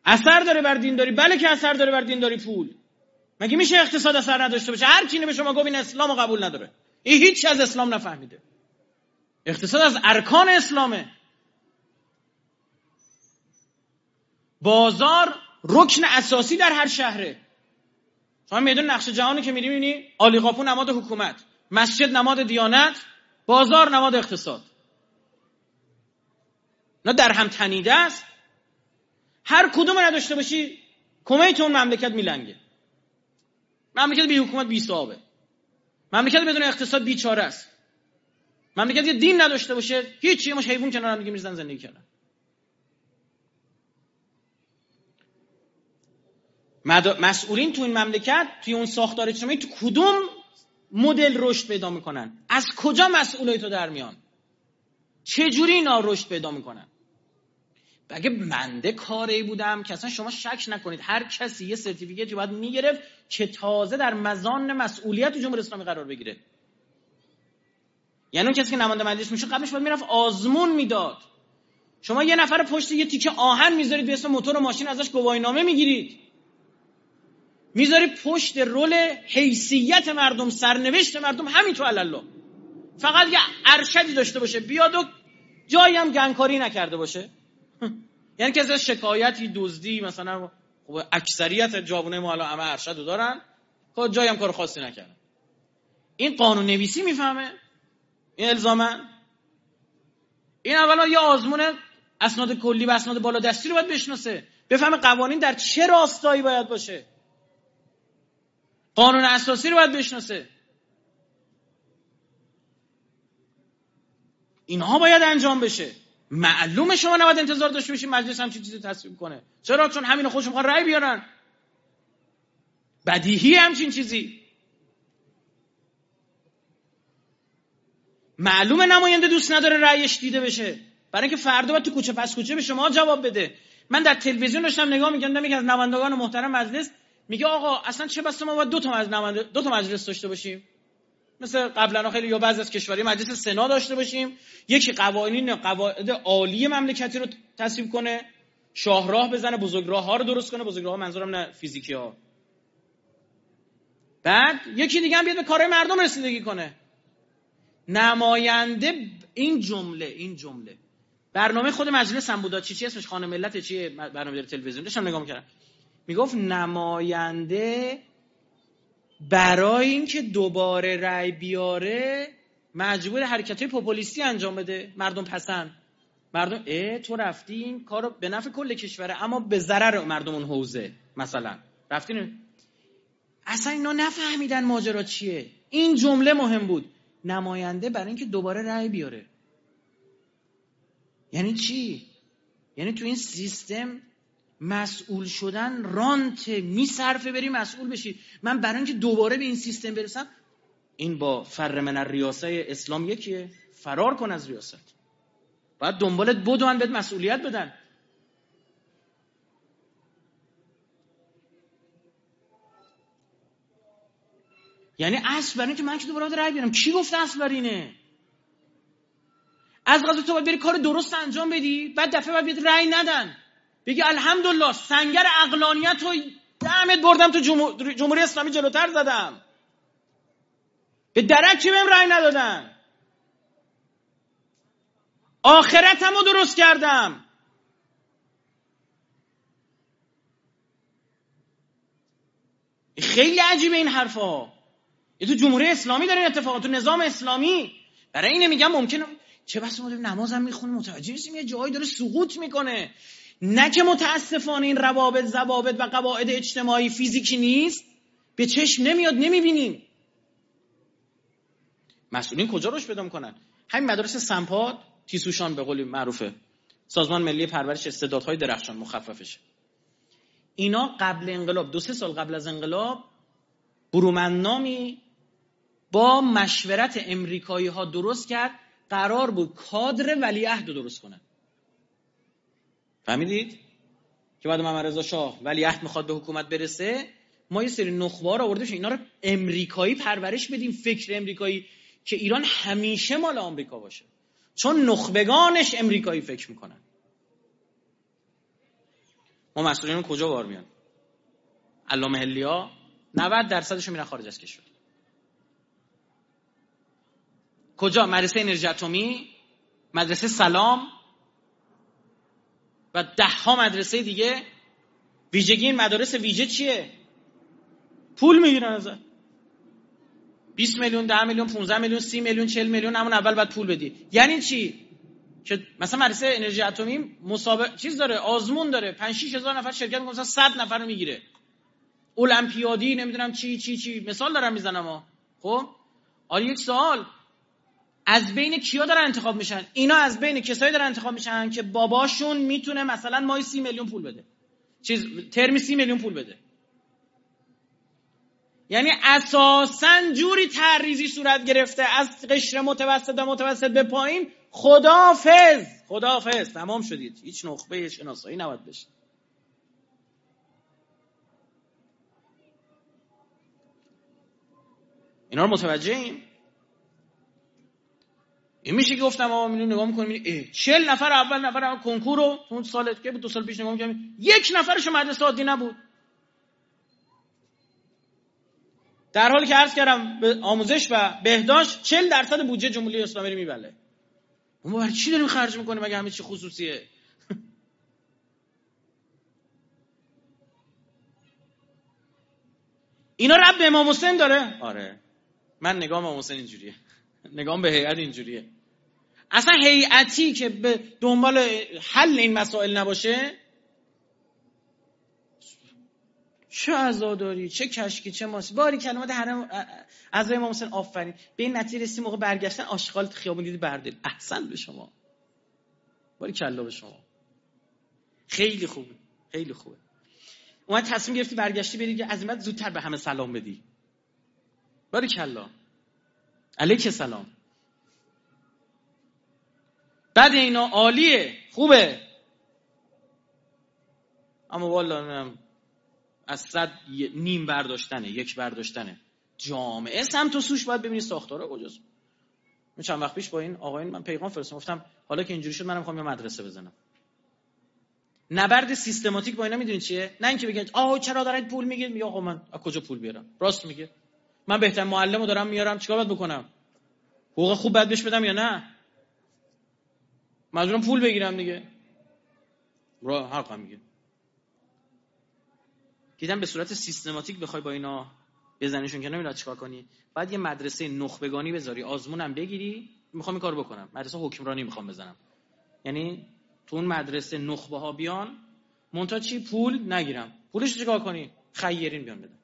اثر داره بر دینداری؟ بله که اثر داره بر دینداری. پول مگه میشه اقتصاد اثر نداشته باشه؟ هر کی به شما گفت این اسلامو قبول نداره، این هیچ از اسلام نفهمیده. اقتصاد از ارکان اسلامه. بازار رکن اساسی در هر شهره. شما میدون نقشه جهانی که میری میبینی عالیقاپو نماد حکومت، مسجد نماد دیانت، بازار نماد اقتصاد. نه در هم تنیده است. هر کدوم نداشته باشی کمیت اون مملکت میلنگه. مملکت بی حکومت بی صاحبه. مملکت بدون اقتصاد بیچاره است. مملکت یه دین نداشته باشه هیچی، مش حیوان کنار هم دیگه میزنن زندگی کردن. مسئولین تو این مملکت، توی اون ساختار اجتماعی، تو کدوم مدل رشد پیدا میکنن؟ از کجا مسئولای تو در میان؟ چه جوری اینا رشد پیدا میکنن؟ اگه منده کاری بودم که اصلا شما شک نکنید هر کسی یه سرتیفیکتی باید میگرفت که تازه در مزان مسئولیت تو جمهوری اسلامی قرار بگیره. یعنی اون کسی که نماینده مجلس میشه قبلش باید میرفت آزمون میداد. شما یه نفر پشت یه تیکه آهن میذارید به اسم موتور و ماشین، ازش گواهینامه میگیرید، میذارید پشت رول حیثیت مردم، سرنوشت مردم، همین تو الله. فقط یه ارشدی داشته باشه بیاد و جایی هم گنگکاری نکرده باشه. یعنی که از شکایتی دزدی مثلا، خب اکثریت جوانای ما الان همه ارشدو دارن، خب جایی هم کار خاصی نکردن. این قانون نویسی میفهمه؟ این الزاما این اولا یه آزمون اسناد کلی و اسناد بالادستی رو باید بشناسه، بفهمه قوانین در چه راستایی باید باشه، قانون اساسی رو باید بشناسه. اینها باید انجام بشه. معلومه شما نباید انتظار داشته باشید مجلس همچین چیزی تصویب کنه. چرا؟ چون همین خودشون میخوان رأی بیارن. بدیهی همچین چیزی. معلومه نماینده دوست نداره رأیش دیده بشه، برای اینکه فردا باید تو کوچه پس کوچه به شما جواب بده. من در تلویزیون داشتم نگاه می‌کردم، یکی از نمایندگان محترم مجلس میگه آقا اصلا چه بسا ما باید دو تا مجلس داشته باشیم، مثل قبلا خیلی یا بعضی از کشورهای مجلس سنا داشته باشیم، یکی قواعد عالی مملکتی رو تصویب کنه، شاهراه بزنه، بزرگراه‌ها رو درست کنه، بزرگراه‌ها منظورم نه فیزیکی‌ها، بعد یکی دیگه هم بیاد به کارهای مردم رسیدگی کنه. نماینده این جمله برنامه خود مجلس هم بود، چی اسمش، خانه ملت چیه، برنامه در تلویزیون داشتم نگاه می‌کردم، میگفت نماینده برای اینکه دوباره رأی بیاره مجبور حرکت‌های پوپولیستی انجام بده، مردم پسند. مردم تو رفتی این کارو به نفع کل کشوره اما به ضرر مردم اون حوزه مثلا رفتین. اصلا اینا نفهمیدن ماجرا چیه. این جمله مهم بود، نماینده برای اینکه دوباره رأی بیاره. یعنی چی؟ یعنی تو این سیستم مسئول شدن رانت میصرفه بری مسئول بشی. من برای اینکه دوباره به این سیستم برسم، این با فر من الریاسه اسلام یکیه، فرار کن از ریاست، باید دنبالت بدون بهت مسئولیت بدن. یعنی اصل برای اینکه من که دوباره رأی بیارم، کی گفته اصل بر اینه؟ از قضا تو باید بری کار درست انجام بدی، بعد دفعه بعد بیاد رأی ندن، بگی الحمدلله سنگر عقلانیت رو دمت بردم تو جمهوری اسلامی جلوتر زدم، به درکی بهم رأی ندادن، آخرتمو درست کردم. خیلی عجیبه این حرفا. تو جمهوری اسلامی دارین اتفاقات، تو نظام اسلامی. برای اینه میگم ممکنه چه بس ما نمازم میخونیم متوجه نیستیم یه جایی داره سقوط میکنه. نه که متاسفانه این روابط، ضوابط و قواعد اجتماعی فیزیکی نیست، به چشم نمیاد، نمیبینیم. مسئولین کجا روش پیدا میکنن؟ همین مدارس سمپاد، تیسوشان به قول معروفه، سازمان ملی پرورش استعدادهای درخشان مخففشه. اینا قبل انقلاب 2-3 سال قبل از انقلاب برومندنامی با مشورت امریکایی ها درست کرد، قرار بود کادر ولیعهد رو درست کنن. فهمیدید؟ که بعد محمد رضا شاه ولیعهد میخواد به حکومت برسه، ما یه سری نخبه رو آورده بشیم اینا رو امریکایی پرورش بدیم، فکر امریکایی، که ایران همیشه مال آمریکا باشه، چون نخبگانش امریکایی فکر میکنن. ما مسئولین کجا بار میان؟ علامه حلیا 90% میرن خارج از کشور. کجا؟ مدرسه انرژی اتمی، مدرسه سلام و 10 مدرسه دیگه. ویژگی این مدارس ویژه چیه؟ پول میگیرن ازت. 20 میلیون، 10 میلیون، 15 میلیون، 30 میلیون، 40 میلیون همون اول بعد پول بدی. یعنی چی؟ که مثلا مدرسه انرژی اتمی مسابقه چیز داره، آزمون داره، 5-6 هزار نفر شرکت میکنه، مثلا 100 نفر رو میگیره. المپیادی نمیدونم چی مثال دارم میزنم خب آره یک سوال، از بین کیا دارن انتخاب میشن؟ اینا از بین کسایی دارن انتخاب میشن که باباشون میتونه مثلا ماهی 30 میلیون پول بده، ترمی 30 میلیون پول بده. یعنی اساساً جوری تعریضی صورت گرفته از قشر متوسط به پایین. خداحافظ تمام شدید، هیچ نخبه شناسایی نباید بشه. اینا رو متوجهیم؟ این میشه که گفتم آقا میلون نگاه میکنیم 40 نفر اول کنکور رو اون سال که بود 2 سال پیش نگاه میکنیم 1 نفرش مدرسه عادی نبود، در حالی که عرض کردم به آموزش و بهداشت 40% بودجه جمهوری اسلامی رو میبله. ما برای چی داریم خرج میکنیم اگه همه چی خصوصیه؟ اینا رب به امام حسین داره؟ آره. من نگام امام حسین اینجوریه، نگام به هیئت اینجوریه. اصلا هیئتی که به دنبال حل این مسائل نباشه، چه عزاداری، چه کشکی، چه ماسی. باری کلمات حرم از امام حسین آفرین. به این نتیجه رسید موقع برگشتن آشغال خیابون دیدی بردل. احسن به شما، باری کلا به شما، خیلی خوبه، خیلی خوبه. اومد تصمیم گرفتی برگشتی بری که عزیمت زودتر به همه سلام بدی. باری کلا، علیک سلام. بعد اینا عالیه، خوبه، اما والله از 100 نیم برداشتنه، 1 برداشتنه. جامعه سمت و سوش باید ببینی ساختارا کجاست. من چند وقت پیش با این آقایون من پیغام فرستادم، گفتم حالا که اینجوری شد منم میخوام یه مدرسه بزنم. نبرد سیستماتیک با اینا میدونید چیه؟ نه اینکه بگید آها چرا دارید پول میگید، میگه آقا من از کجا پول بیارم؟ راست میگه، من بهترین معلمو دارم میارم، چیکار باید بکنم؟ حقوق خوب باید بهش بدم یا نه؟ مجبورم پول بگیرم دیگه. راه حق میگه. دیدم به صورت سیستماتیک بخوای با اینا بزنیشون که نمیدونی چیکار کنی. بعد یه مدرسه نخبگانی بذاری، آزمونم بگیری. میخوام این کارو بکنم، مدرسه حکمرانی میخوام بزنم. یعنی تو اون مدرسه نخبه ها بیان، مونتا چی؟ پول نگیرم. پولش چیکار کنی؟ خیرین بیان بدن.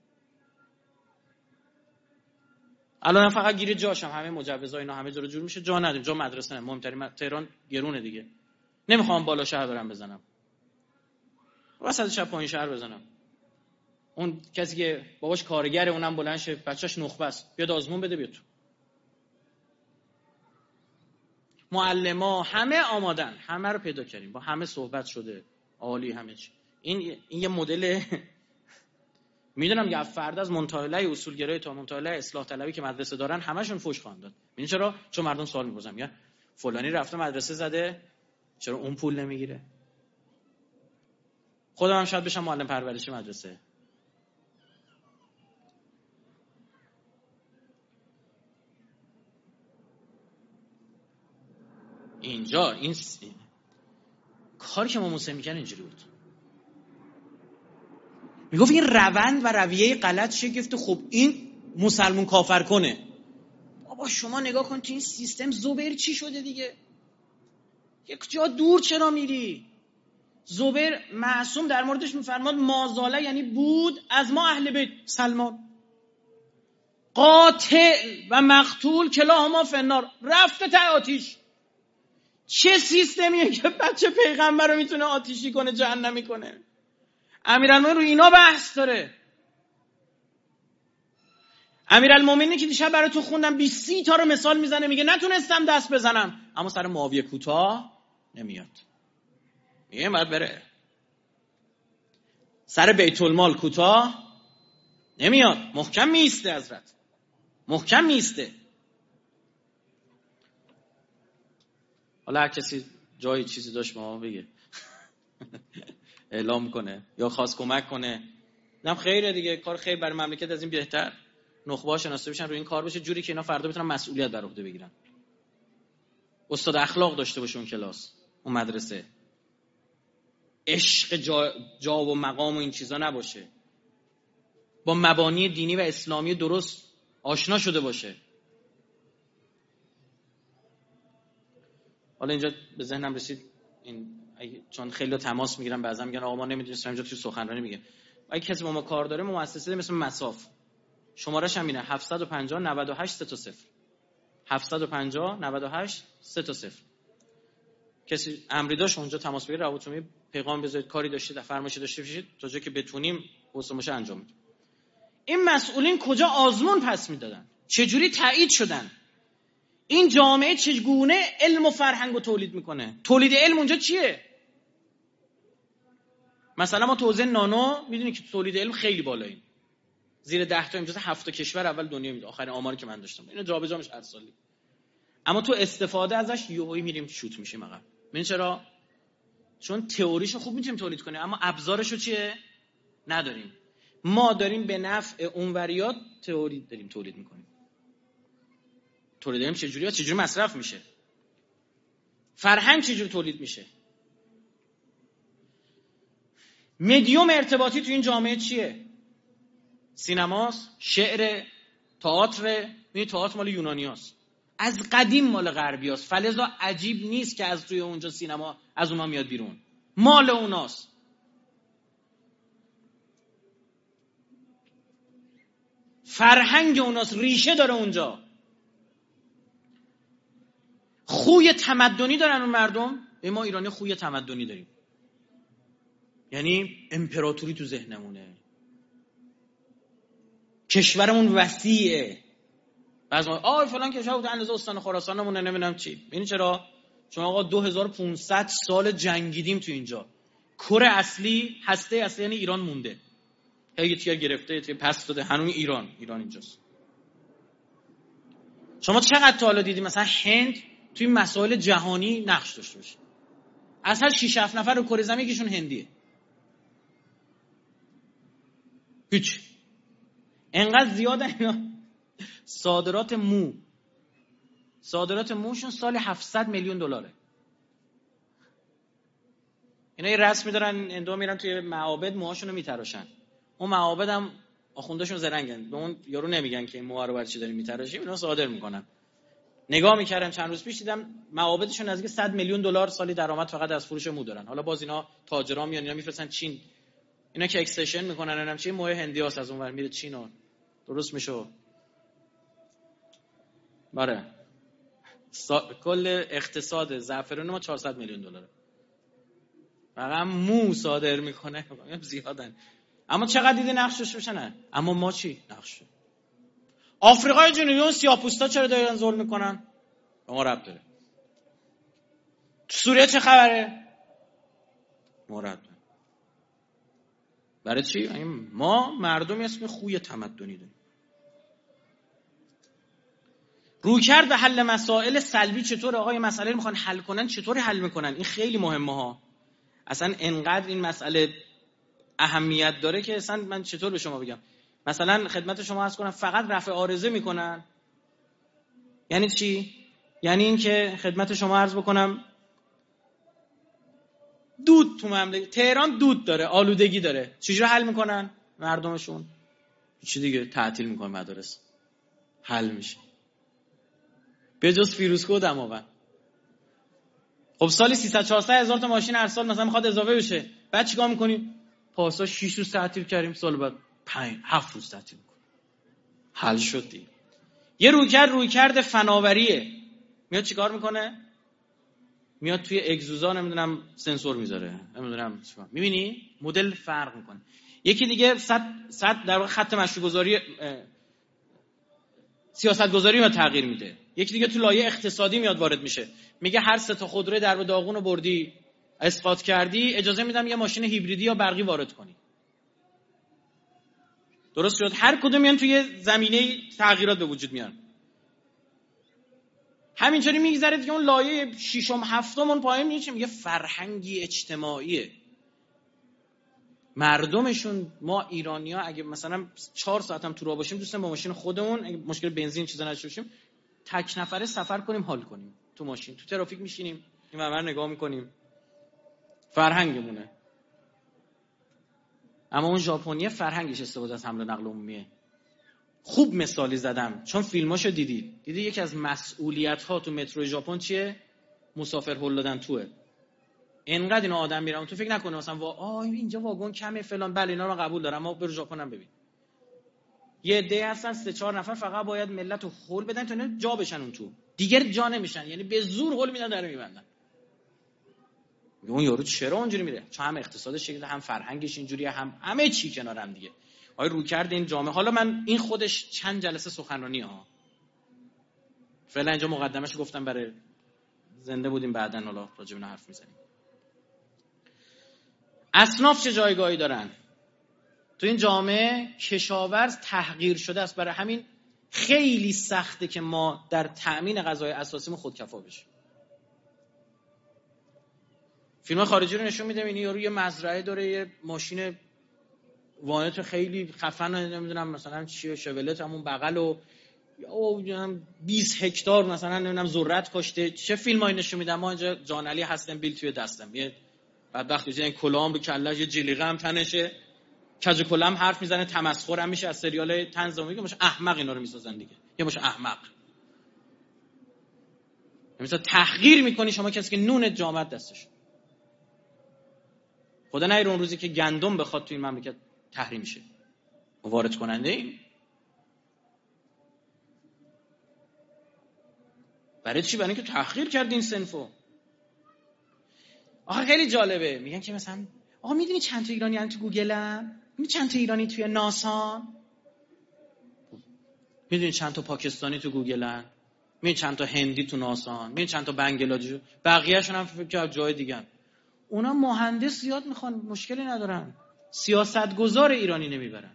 الان فقط گیر جاشم، همه مجوزا اینا همه جا جور میشه، جا ندیم، جا مدرسه نه. مهمترین تهران گرونه دیگه. نمیخوام بالا شهر برم بزنم، وسط شب پایین شهر بزنم. اون کسی که باباش کارگره اونم بلند شه، بچه‌ش نخبه است، بیاد آزمون بده بیاد. معلما همه آمادن، همه رو پیدا کردیم، با همه صحبت شده، عالی همه چی. این یه مدل میدونم که فرد از منتهی اصولگرایی تا منتهی اصلاح طلبی که مدرسه دارن همشون فوش خواهند داد. ببین چرا؟ چون مردم سوال می‌پرسن، میگن فلانی رفته مدرسه زده چرا اون پول نمیگیره؟ خودم هم شاید بشم معلم پرورشی مدرسه. اینجا این کاری که ما حسین میکنن اینجوری بود. میگفت این روند و رویه غلط شگفت. خب این مسلمون کافر کنه. بابا شما نگاه کن تو این سیستم زبیر چی شده دیگه. یک جا دور چرا میری؟ زبیر معصوم در موردش میفرماد مازاله یعنی بود از ما اهل بیت. سلمان قاتل و مقتول کلاهما فی النار، رفته ته آتیش. چه سیستمیه که بچه پیغمبر رو میتونه آتیشی کنه، جهنمی کنه؟ امیرالمومنین رو اینا بحث داره. امیرالمومنین که دیشب براتون خوندم 20 تا رو مثال میزنه، میگه نتونستم دست بزنم، اما سر معاویه کوتاه نمیاد، میگه باید بره. سر بیت المال کوتاه نمیاد، محکم میسته. حضرت محکم میسته. حالا هر کسی جایی چیزی داشت ما بگه. اعلام کنه یا خواست کمک کنه، نم خیره دیگه، کار خیر برای مملکت از این بهتر. نخبه‌ها شناسته بشن، روی این کار بشه جوری که اینا فردا بتونن مسئولیت بر عهده بگیرن. استاد اخلاق داشته باشه اون کلاس، اون مدرسه. عشق جا و مقام و این چیزا نباشه. با مبانی دینی و اسلامی درست آشنا شده باشه. حالا اینجا به ذهنم رسید این چون خیلی تماس میگیرن بعضا میگن آقا ما نمیدونیم، اینجا توی سخنرانی میگه اگه کسی با ما کار داره، مؤسسه مثل مساف شماره‌ش هم اینه 750 98 3 750 98 3 کسی امری داشت اونجا تماس بگیره، روابط عمومی پیغام بذارید، کاری داشتید، فرمایشی داشته باشید، تا جایی که بتونیم حوصله‌مش انجام میدیم. این مسئولین کجا آزمون پس میدادن؟ چه جوری تایید شدن؟ این جامعه چگونه علم و فرهنگ رو تولید میکنه؟ تولید علم اونجا چیه؟ مثلا ما تو حوزه نانو میدونی که تولید علم خیلی بالاییم، زیر 10 تا امتیاز 7 تا کشور اول دنیا میده، آخرین آماری که من داشتم اینو جابجا میشه هر سالی. اما تو استفاده ازش یهویی میریم شوت میشیم عقب. ببین چرا؟ چون تئوریشو خوب میتونیم تولید کنیم اما ابزارشو چیه؟ نداریم. ما داریم به نفع اونوریات تئوری داریم تولید میکنیم. تولید علم چجوری مصرف میشه؟ فرهنگ چجوری تولید میشه؟ مدیوم ارتباطی تو این جامعه چیه؟ سینماست، شعر، تئاتر. این تئاتر مال یونانیاست، از قدیم مال غربیاست، فلذا عجیب نیست که از توی اونجا سینما از اونها میاد بیرون، مال اوناست. فرهنگ اوناست، ریشه داره اونجا. خوی تمدنی دارن اون مردم. ما ایرانی خوی تمدنی داریم، یعنی امپراتوری تو ذهنمونه، کشورمون وسیعه. بعضی ما فلان کشور بود اندازه استان خراسانمونه نمیدونم چی. ببین چرا؟ چون آقا 2500 سال جنگیدیم تو اینجا. کره اصلی، هسته اصلی یعنی ایران مونده. هی تیر گرفته، تیر پس داده، هنوز ایران اینجاست. شما چقدر تا حالا دیدی مثلا هند توی مسائل جهانی نقش داشته باشه؟ اصلا 6 7 نفر رو کره زمین یکیشون هندیه. هیچ. انقدر زیاده اینا. صادرات موشون سال 700 میلیون دلاره. اینا یه رسمی دارن، اندو میرن توی معابد موهاشون رو میتراشن. اون معابد هم آخونداشون زرنگن، به اون یارو نمیگن که این موها رو برای چی داریم میتراشیم، اینا صادر میکنن. نگاه میکردم چند روز پیش دیدم معابدشون نزدیک 100 میلیون دلار سالی درآمد فقط از فروش مو دارن. حالا باز اینا تاجرا میان اینا میفرستن چین، اینا که اکسشن میکنن، اینم چی موه هندیاس از اونور میره چین و درست میشه. بله کل اقتصاد زعفران ما 400 میلیون دلاره، فقط مو صادر میکنه. زیادن. اما چقدر دیدی نقشش بشه؟ نه. اما ما چی نقش؟ آفریقای جنوبی اون سیاه‌پوستا چرا دارن ظلم میکنن؟ ما ربط داره. سوریه چه خبره؟ ما ربط داره. برای چی؟ ما مردمی اسم خوی تمدنی داریم. رویکرد به حل مسائل سلبی چطور؟ آقا این مسئله رو میخوان حل کنن، چطوری حل میکنن؟ این خیلی مهمه ها. اصلا انقدر این مسئله اهمیت داره که اصلا من چطور به شما بگم. مثلا خدمت شما عرض کنم فقط رفع عارضه میکنن. یعنی چی؟ یعنی این که خدمت شما عرض بکنم دود تو مملکت تهران دود داره، آلودگی داره، چجوری حل میکنن مردمشون؟ چی دیگه؟ تعطیل میکنن مدارس، حل میشه. به جز فیروزکوه و دماوند. خب سالی 300 400 هزار تا ماشین هر سال مثلا میخواد اضافه بشه، بعد چیکار میکنیم؟ پاسا 6 روز تعطیل کردیم، سال بعد 5 7 روز تعطیل میکنیم. حل شد دیگه. یه رویکرد فناوریه. میاد چیکار میکنه؟ میاد توی اگزوزا نمیدونم سنسور میذاره، نمیدونم چیکار. میبینی مدل فرق میکنه. یکی دیگه 100 در واقع خط مشروع گذاری سیاست گذاری رو تغییر میده. یکی دیگه تو لایه اقتصادی میاد وارد میشه، میگه هر 3 تا خودروی درب داغون رو بردی اسقاط کردی، اجازه میدم یه ماشین هیبریدی یا برقی وارد کنی. درست شد؟ هر کدوم میان توی زمینه تغییرات به وجود میان. همینطوری میگذره دیگه. اون لایه 6م 7م اون پایین میشه، میگه فرهنگی اجتماعیه. مردمشون، ما ایرانی‌ها اگه مثلا 4 ساعت هم تو راه باشیم دوستان با ماشین خودمون، اگه مشکل بنزین چیزا نداشته باشیم تک نفره سفر کنیم، حال کنیم تو ماشین، تو ترافیک میشینیم این ور نگاه میکنیم، فرهنگمونه. اما اون ژاپنی فرهنگش استفاده از حمل و نقل عمومیه. خوب مثالی زدم چون فیلماشو دیدی یکی از مسئولیت‌ها تو مترو ژاپن چیه؟ مسافر هول دادن توئه. اینقدر اینا آدم میرن تو فکر نکنه مثلا اینجا واگن کمه فلان، بله اینا رو قبول دارم، اما برو ژاپن هم ببین یه عده هستن 3-4 نفر فقط باید ملت رو هول بدن تا اینا جا بشن اون تو، دیگه جا نمیشن، یعنی به زور هول میدن در میبندن. اون یارو چرا اونجوری میره؟ چون هم اقتصادش شکل، هم فرهنگش اینجوریه، هم همه چی کنار هم دیگه. رویکرد این جامعه، حالا من این خودش چند جلسه سخنرانی ها، فعلا اینجا مقدمه‌شو گفتم برای زنده بودیم، بعدن حالا راجع به اینا حرف میزنیم. اصناف چه جایگاهی دارن تو این جامعه؟ کشاورز تحقیر شده است، برای همین خیلی سخته که ما در تأمین غذای اساسیمون خودکفا بشیم. فیلم خارجی رو نشون میدم، این یارو یه مزرعه داره، یه ماشین وانت خیلی خفن، نمیدونم مثلا چیه، شولت همون بغل و 20 هکتار مثلا نمیدونم ذرت کاشته. چه فیلمایی نشون میدم؟ ما اینجا جان علی هستن بیل توی دستم، یه بدبخت میشه این کلام رو کلهش، یه جلیقه هم تنشه، کج کلم حرف میزنه، تمسخر هم میشه از سریال طنز میگه، باشه احمق اینا رو میسازن دیگه، یه باشه احمق. مثلا تحقیر میکنی شما کسی که نون جامعه دستش. خدا نگیره اون روزی که گندم بخواد تو این مملکت تحریم میشه، وارد کننده ایم. برای چی؟ برای اینکه تحقیر کردین صنفو. آخه خیلی جالبه، میگن که مثلا آقا میدونی چند تا ایرانی هم تو گوگلن؟ میدونی چند تا ایرانی توی ناسان؟ میدونی چند تا پاکستانی تو گوگلن؟ میدونی چند تا هندی تو ناسان؟ میدونی چند تا بنگلادیشو؟ بقیه‌شون هم فکر کنم جای دیگه. اونا مهندس زیاد میخوان، مشکلی ندارن، سیاستگزار ایرانی نمیبرن.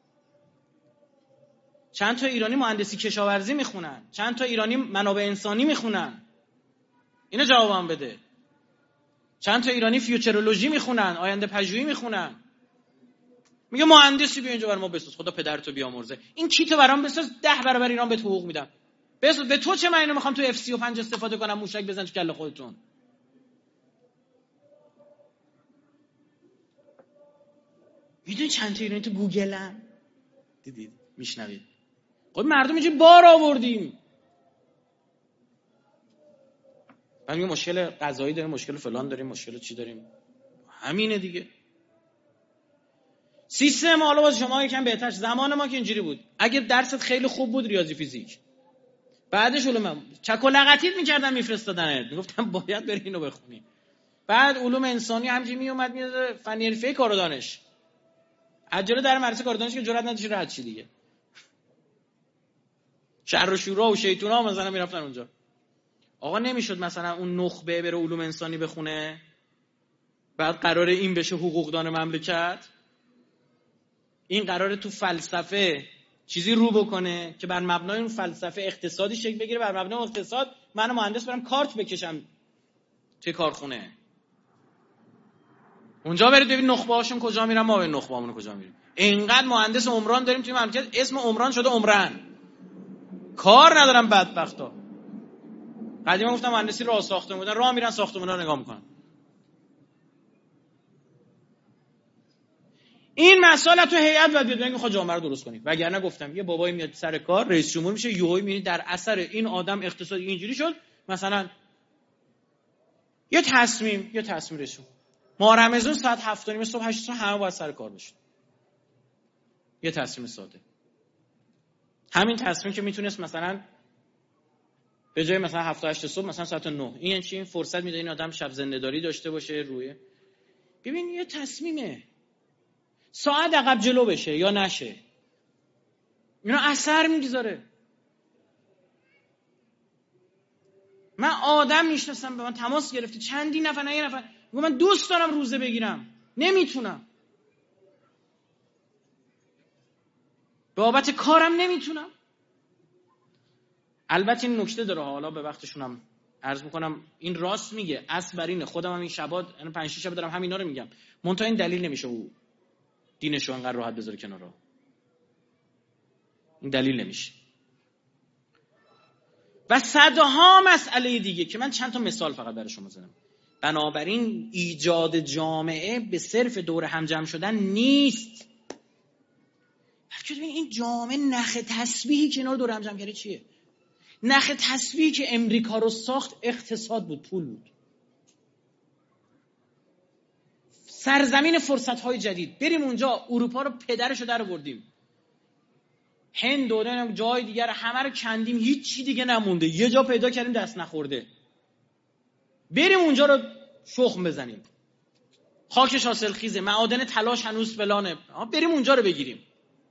چند تا ایرانی مهندسی کشاورزی میخونن، چند تا ایرانی منابع انسانی میخونن، اینو جوابم بده. چند تا ایرانی فیوچرولوژی میخونن، آینده پژوهی میخونن. میگه مهندسی بیا اینجا برام بساز، خدا پدرتو بیامرزه، این کیتو برام بساز 10 برابر ایران بهت حقوق میدم. بساز به تو چه؟ من اینو میخوام تو F35 استفاده کنم، موشک بزن تو کله خودتون. میدونی چند تا ایرانی تو گوگلن؟ دیدید؟ میشنوید؟ خب مردم اینجوری بار آوردیم. من میگم مشکل غذایی داریم، مشکل فلان داریم، مشکل چی داریم، همینه دیگه. سیستم حالا باز شما یکم بهتر. زمان ما که اینجوری بود، اگه درست خیلی خوب بود ریاضی فیزیک، بعدش علوم چک و لغتیت میکردن میفرستادنت، میگفتم باید بری اینو بخونی. بعد علوم انسانی همینجوری میومد میاد، فنی حرفه کار و دانش، عجله در مدرسه کار و دانش که جرئت نداشت رد چی دیگه، شر و شورا و شیطونا مثلا میرفتن اونجا. آقا نمیشد مثلا اون نخبه بره علوم انسانی بخونه، بعد قراره این بشه حقوقدان مملکت، این قراره تو فلسفه چیزی رو بکنه که بر مبنای اون فلسفه اقتصادی شکل بگیره، بر مبنای اقتصاد من مهندس برم کارت بکشم توی کارخونه. اونجا برید ببین نخبه هاشون کجا میرن، ما به نخبه هامون کجا میریم. اینقدر مهندس عمران داریم توی مملکت، اسم عمران شده عمران، کار ندارم بدبختا. قدیما گفتم مهندسی راه ساختمون بودن، راه میرن ساختمونا رو نگاه میکنن. این مسائل تو هیئت باید بیاد میخواد جامعه رو درست کنید، وگرنه گفتم یه بابایی میاد سر کار رئیس جمهور میشه، یهو میبینی در اثر این آدم اقتصادی اینجوری شد، مثلا یه تصمیم رسون ما رمضان ساعت 7:30 صبح 8 صبح همه باید سر کار باشن. یه تصمیم ساده. همین تصمیم که میتونست مثلا به جای مثلا 7 تا 8 صبح مثلا ساعت 9، این یعنی چی؟ این فرصت میده این آدم شب زنده‌داری داشته باشه روی. ببین یه تصمیمه، ساعت عقب جلو بشه یا نشه، اینا اثر میگذاره. من آدم میشناسم به من تماس گرفته چندین نفر، نه یه نفر، میگه من دوست دارم روزه بگیرم نمیتونم، بابت کارم نمیتونم. البته این نکته داره، حالا به وقتشونم عرض میکنم، این راست میگه، اصل بر اینه. خودم هم این شبات 5-6 شب دارم همینا رو میگم، منتها این دلیل نمیشه او دینشو انقدر راحت بذاره کنارا؟ این دلیل نمیشه. و صدها مسئله دیگه که من چند تا مثال فقط برای شما زدم. بنابراین ایجاد جامعه به صرف دور هم جمع شدن نیست. بلکه ببین این جامعه نخ تسبیحی که اینا رو دور هم جمع کرده چیه؟ نخ تسبیحی که امریکا رو ساخت اقتصاد بود، پول بود. سرزمین فرصت‌های جدید. بریم اونجا اروپا رو پدرشو در آوردیم. هند و جای دیگر همه رو کندیم، هیچ چی دیگه نمونده. یه جا پیدا کردیم دست نخورده. بریم اونجا رو شخم بزنیم. خاکش حاصلخیزه، معادن طلاش هنوز فلانه. بریم اونجا رو بگیریم.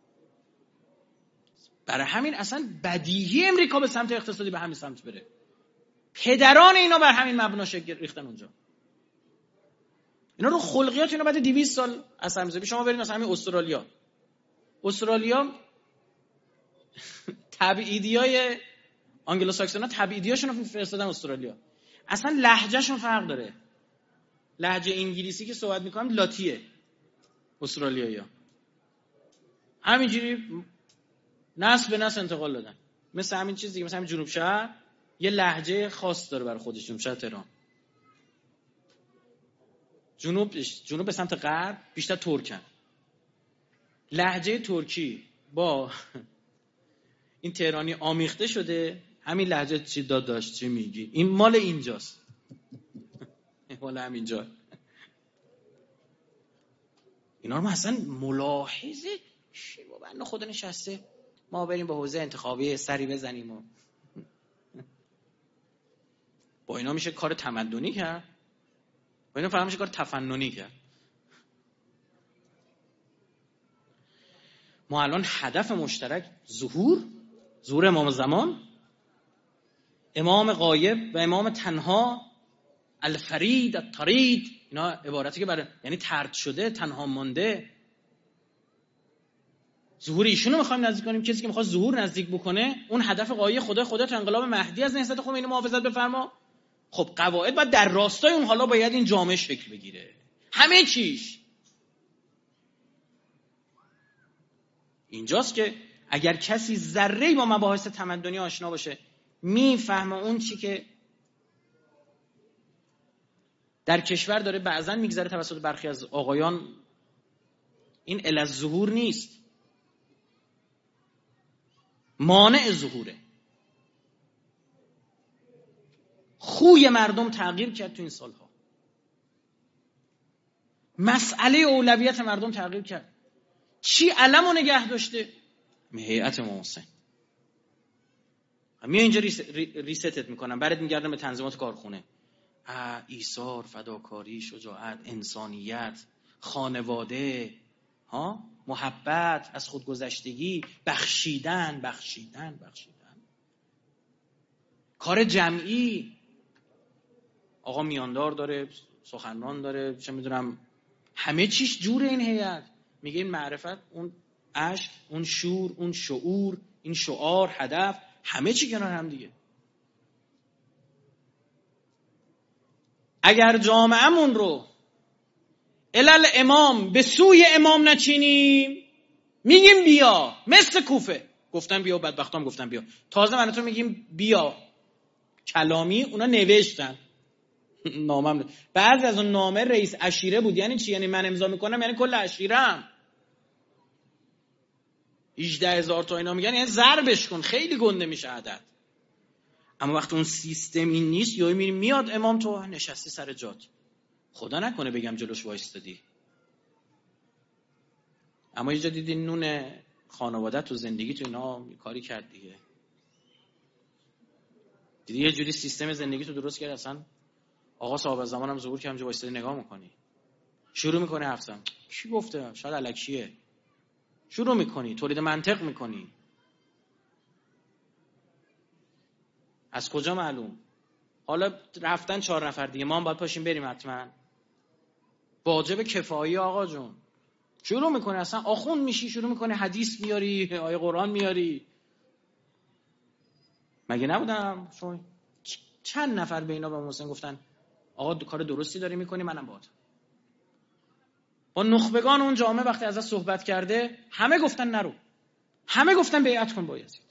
برای همین اصلا بدیهی امریکا به سمت اقتصادی به همین سمت بره. پدران اینا بر همین مبنا شکل ریختن اونجا. اینا رو خلقیات اینا بعد 200 سال اثر میذاره. شما برید مثلا همین استرالیا تبعیدیای آنگلو ساکسونا تبعیدیاشون رو فرستادن استرالیا. اصلا لهجهشون فرق داره. لهجه انگلیسی که صحبت میکنن لاتیه استرالیایی‌ها. همینجوری نسل به نسل انتقال دادن. مثل همین چیز دیگه، مثلا همین جنوب شهر یه لهجه خاص داره برای خودش. جنوب شهر تهران، جنوب به سمت غرب بیشتر ترکن. لهجه ترکی با این تهرانی آمیخته شده. همین لهجه چی داداش چی میگی، این مال اینجاست. مال همینجا. اینا رو مثلا ملاحظه چی با بنده خدا نشسته ما بریم به حوزه انتخابی سری بزنیم و با اینا میشه کار تمدنی کرد، با اینا فقط میشه کار تفننی کرد. ما الان هدف مشترک ظهور امام زمان، امام غایب و امام تنها، الفرید الطرید، اینا عبارتی که برای یعنی طرد شده، تنها مانده. ظهور ایشونو میخوایم نزدیک کنیم. کسی که میخواد ظهور نزدیک بکنه اون هدف غایه خدا تو انقلاب مهدی از نهضت خمینی محافظت بفرما. خب قواعد باید در راستای اون حالا باید این جامعه شکل بگیره. همه چیش اینجاست که اگر کسی ذره‌ای با مباحث تمدنی آشنا باشه میفهمه اون چی که در کشور داره بعضن میگذره توسط برخی از آقایان، این الظهور نیست، مانع ظهوره. خوی مردم تغییر کرد تو این سالها. مسئله اولویت مردم تغییر کرد. چی علمو نگه داشته؟ هیئت امام حسین. من اینجا ریستت میکنم، برات میگردم به تنظیمات کارخونه. ایثار، فداکاری، شجاعت، انسانیت، خانواده، محبت، از خودگذشتگی، بخشیدن، کار جمعی. آقا میاندار داره، سخنران داره، چه میدونم، همه چیش جور این هیئت. میگه این معرفت، اون عشق، اون شور، اون شعور، این شعار، هدف، همه چی کنار هم دیگه. اگر جامعه‌مون رو علل امام به سوی امام نچینیم، میگیم بیا، مثل کوفه گفتن بیا، بدبختام گفتن بیا. تازه من تو میگیم بیا کلامی، اونا نوشتن نامم. بعضی از اون نامه رئیس عشیره بود. یعنی چی؟ یعنی من امضا میکنم یعنی کل عشیرم. 18000 تا اینا میگن، یعنی ضربش کن، خیلی گنده میشه عدد. اما وقتی اون سیستم این نیست، یا میاد امام تو نشستی سر جات، خدا نکنه بگم جلوش وایستادی، اما یه جا دیدی نون خانواده تو زندگی تو اینا کاری کرد دیگه، دیدی یه جوری سیستم زندگی تو درست کرد، اصلا آقا صاحب زمانم ظهور که همجا وایستادی نگاه میکنی، شروع میکنه حرفم کی گفته، شاید الکیه، شروع میکنی تولید منطق میکنی. از کجا معلوم؟ حالا رفتن 4 نفر دیگه، ما هم باید پاشیم بریم حتما. واجب کفایی آقا جون. شروع میکنه اصلا آخوند میشی، شروع میکنه حدیث میاری، آیه قرآن میاری. مگه نبودم شما چند نفر به اینا به حسین گفتن آقا کار درستی داری میکنی، منم باهات. با نخبگان اون جامعه وقتی ازش صحبت کرده همه گفتن نرو، همه گفتن بیعت کن با یزید.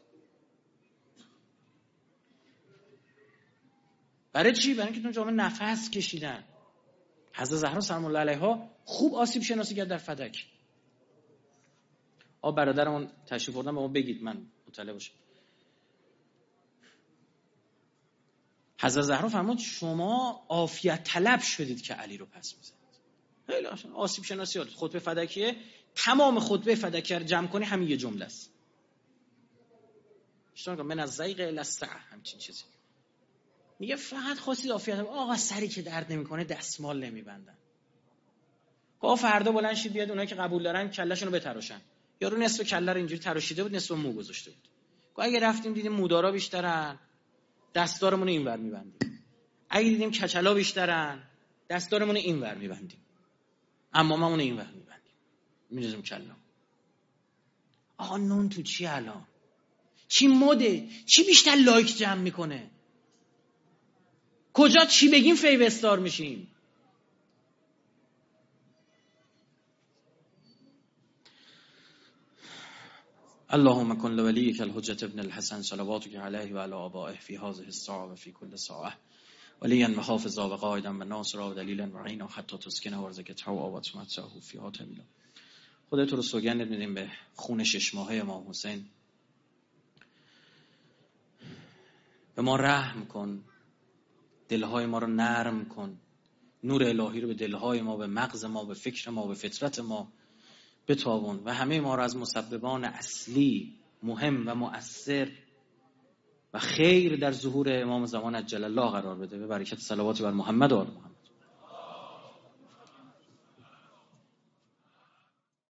برای چی؟ برای اینکه تو جامعه نفس کشیدن. حضرت زهرا سلام الله علیها خوب آسیب شناسی کرد در فدک. برادرمون تشریف بردن به ما بگید من مطلع باشم. حضرت زهرا فرمود شما عافیت طلب شدید که علی رو پس میزنید. خیلی آسیب شناسی حالت. خطبه فدکیه، تمام خطبه فدکیه رو جمع کنی همین یه جمله است. اشتباه من از ضیق الی السعه، همچین چیزی. میگه فقط خواستید عافیت، آقا سری که درد نمیکنه دستمال نمیبندن. گفت فردا بلند شید بیاد اونایی که قبول دارن کلهشون رو بتراشن. یارو نصف کله رو اینجوری تراشیده بود، نصف مو گذاشته بود. گفت اگه رفتیم دیدیم مودارا بیشترن، دستارمون اینور میبندیم. اگه دیدیم کچلا بیشترن، دستارمون اینور میبندیم. عماممون اینور میبندیم. میذاریم کلا. آقا نون تو چی الان؟ چی مده؟ چی بیشتر لایک جمع میکنه؟ کجا چی بگیم فیو استار میشیم؟ اللهم کن لولیک الحجة ابن الحسن صلواتک علیه و علی آبائه فی هذه الساعة و فی کل ساعة ولیا و حافظا و قائدا و ناصرا و دلیلا و عینا حتی تسکنه و ارزقته و تمتعه فیها طویلا. خدا تو رو سوگند میدیم به خون 6 ماهه امام حسین. به ما رحم کن، دلهای ما رو نرم کن، نور الهی رو به دلهای ما، به مغز ما، به فکر ما، به فطرت ما بتابون و همه ما رو از مسببان اصلی مهم و مؤثر و خیر در ظهور امام زمان عجل الله قرار بده. به برکت صلوات بر محمد و آل محمد.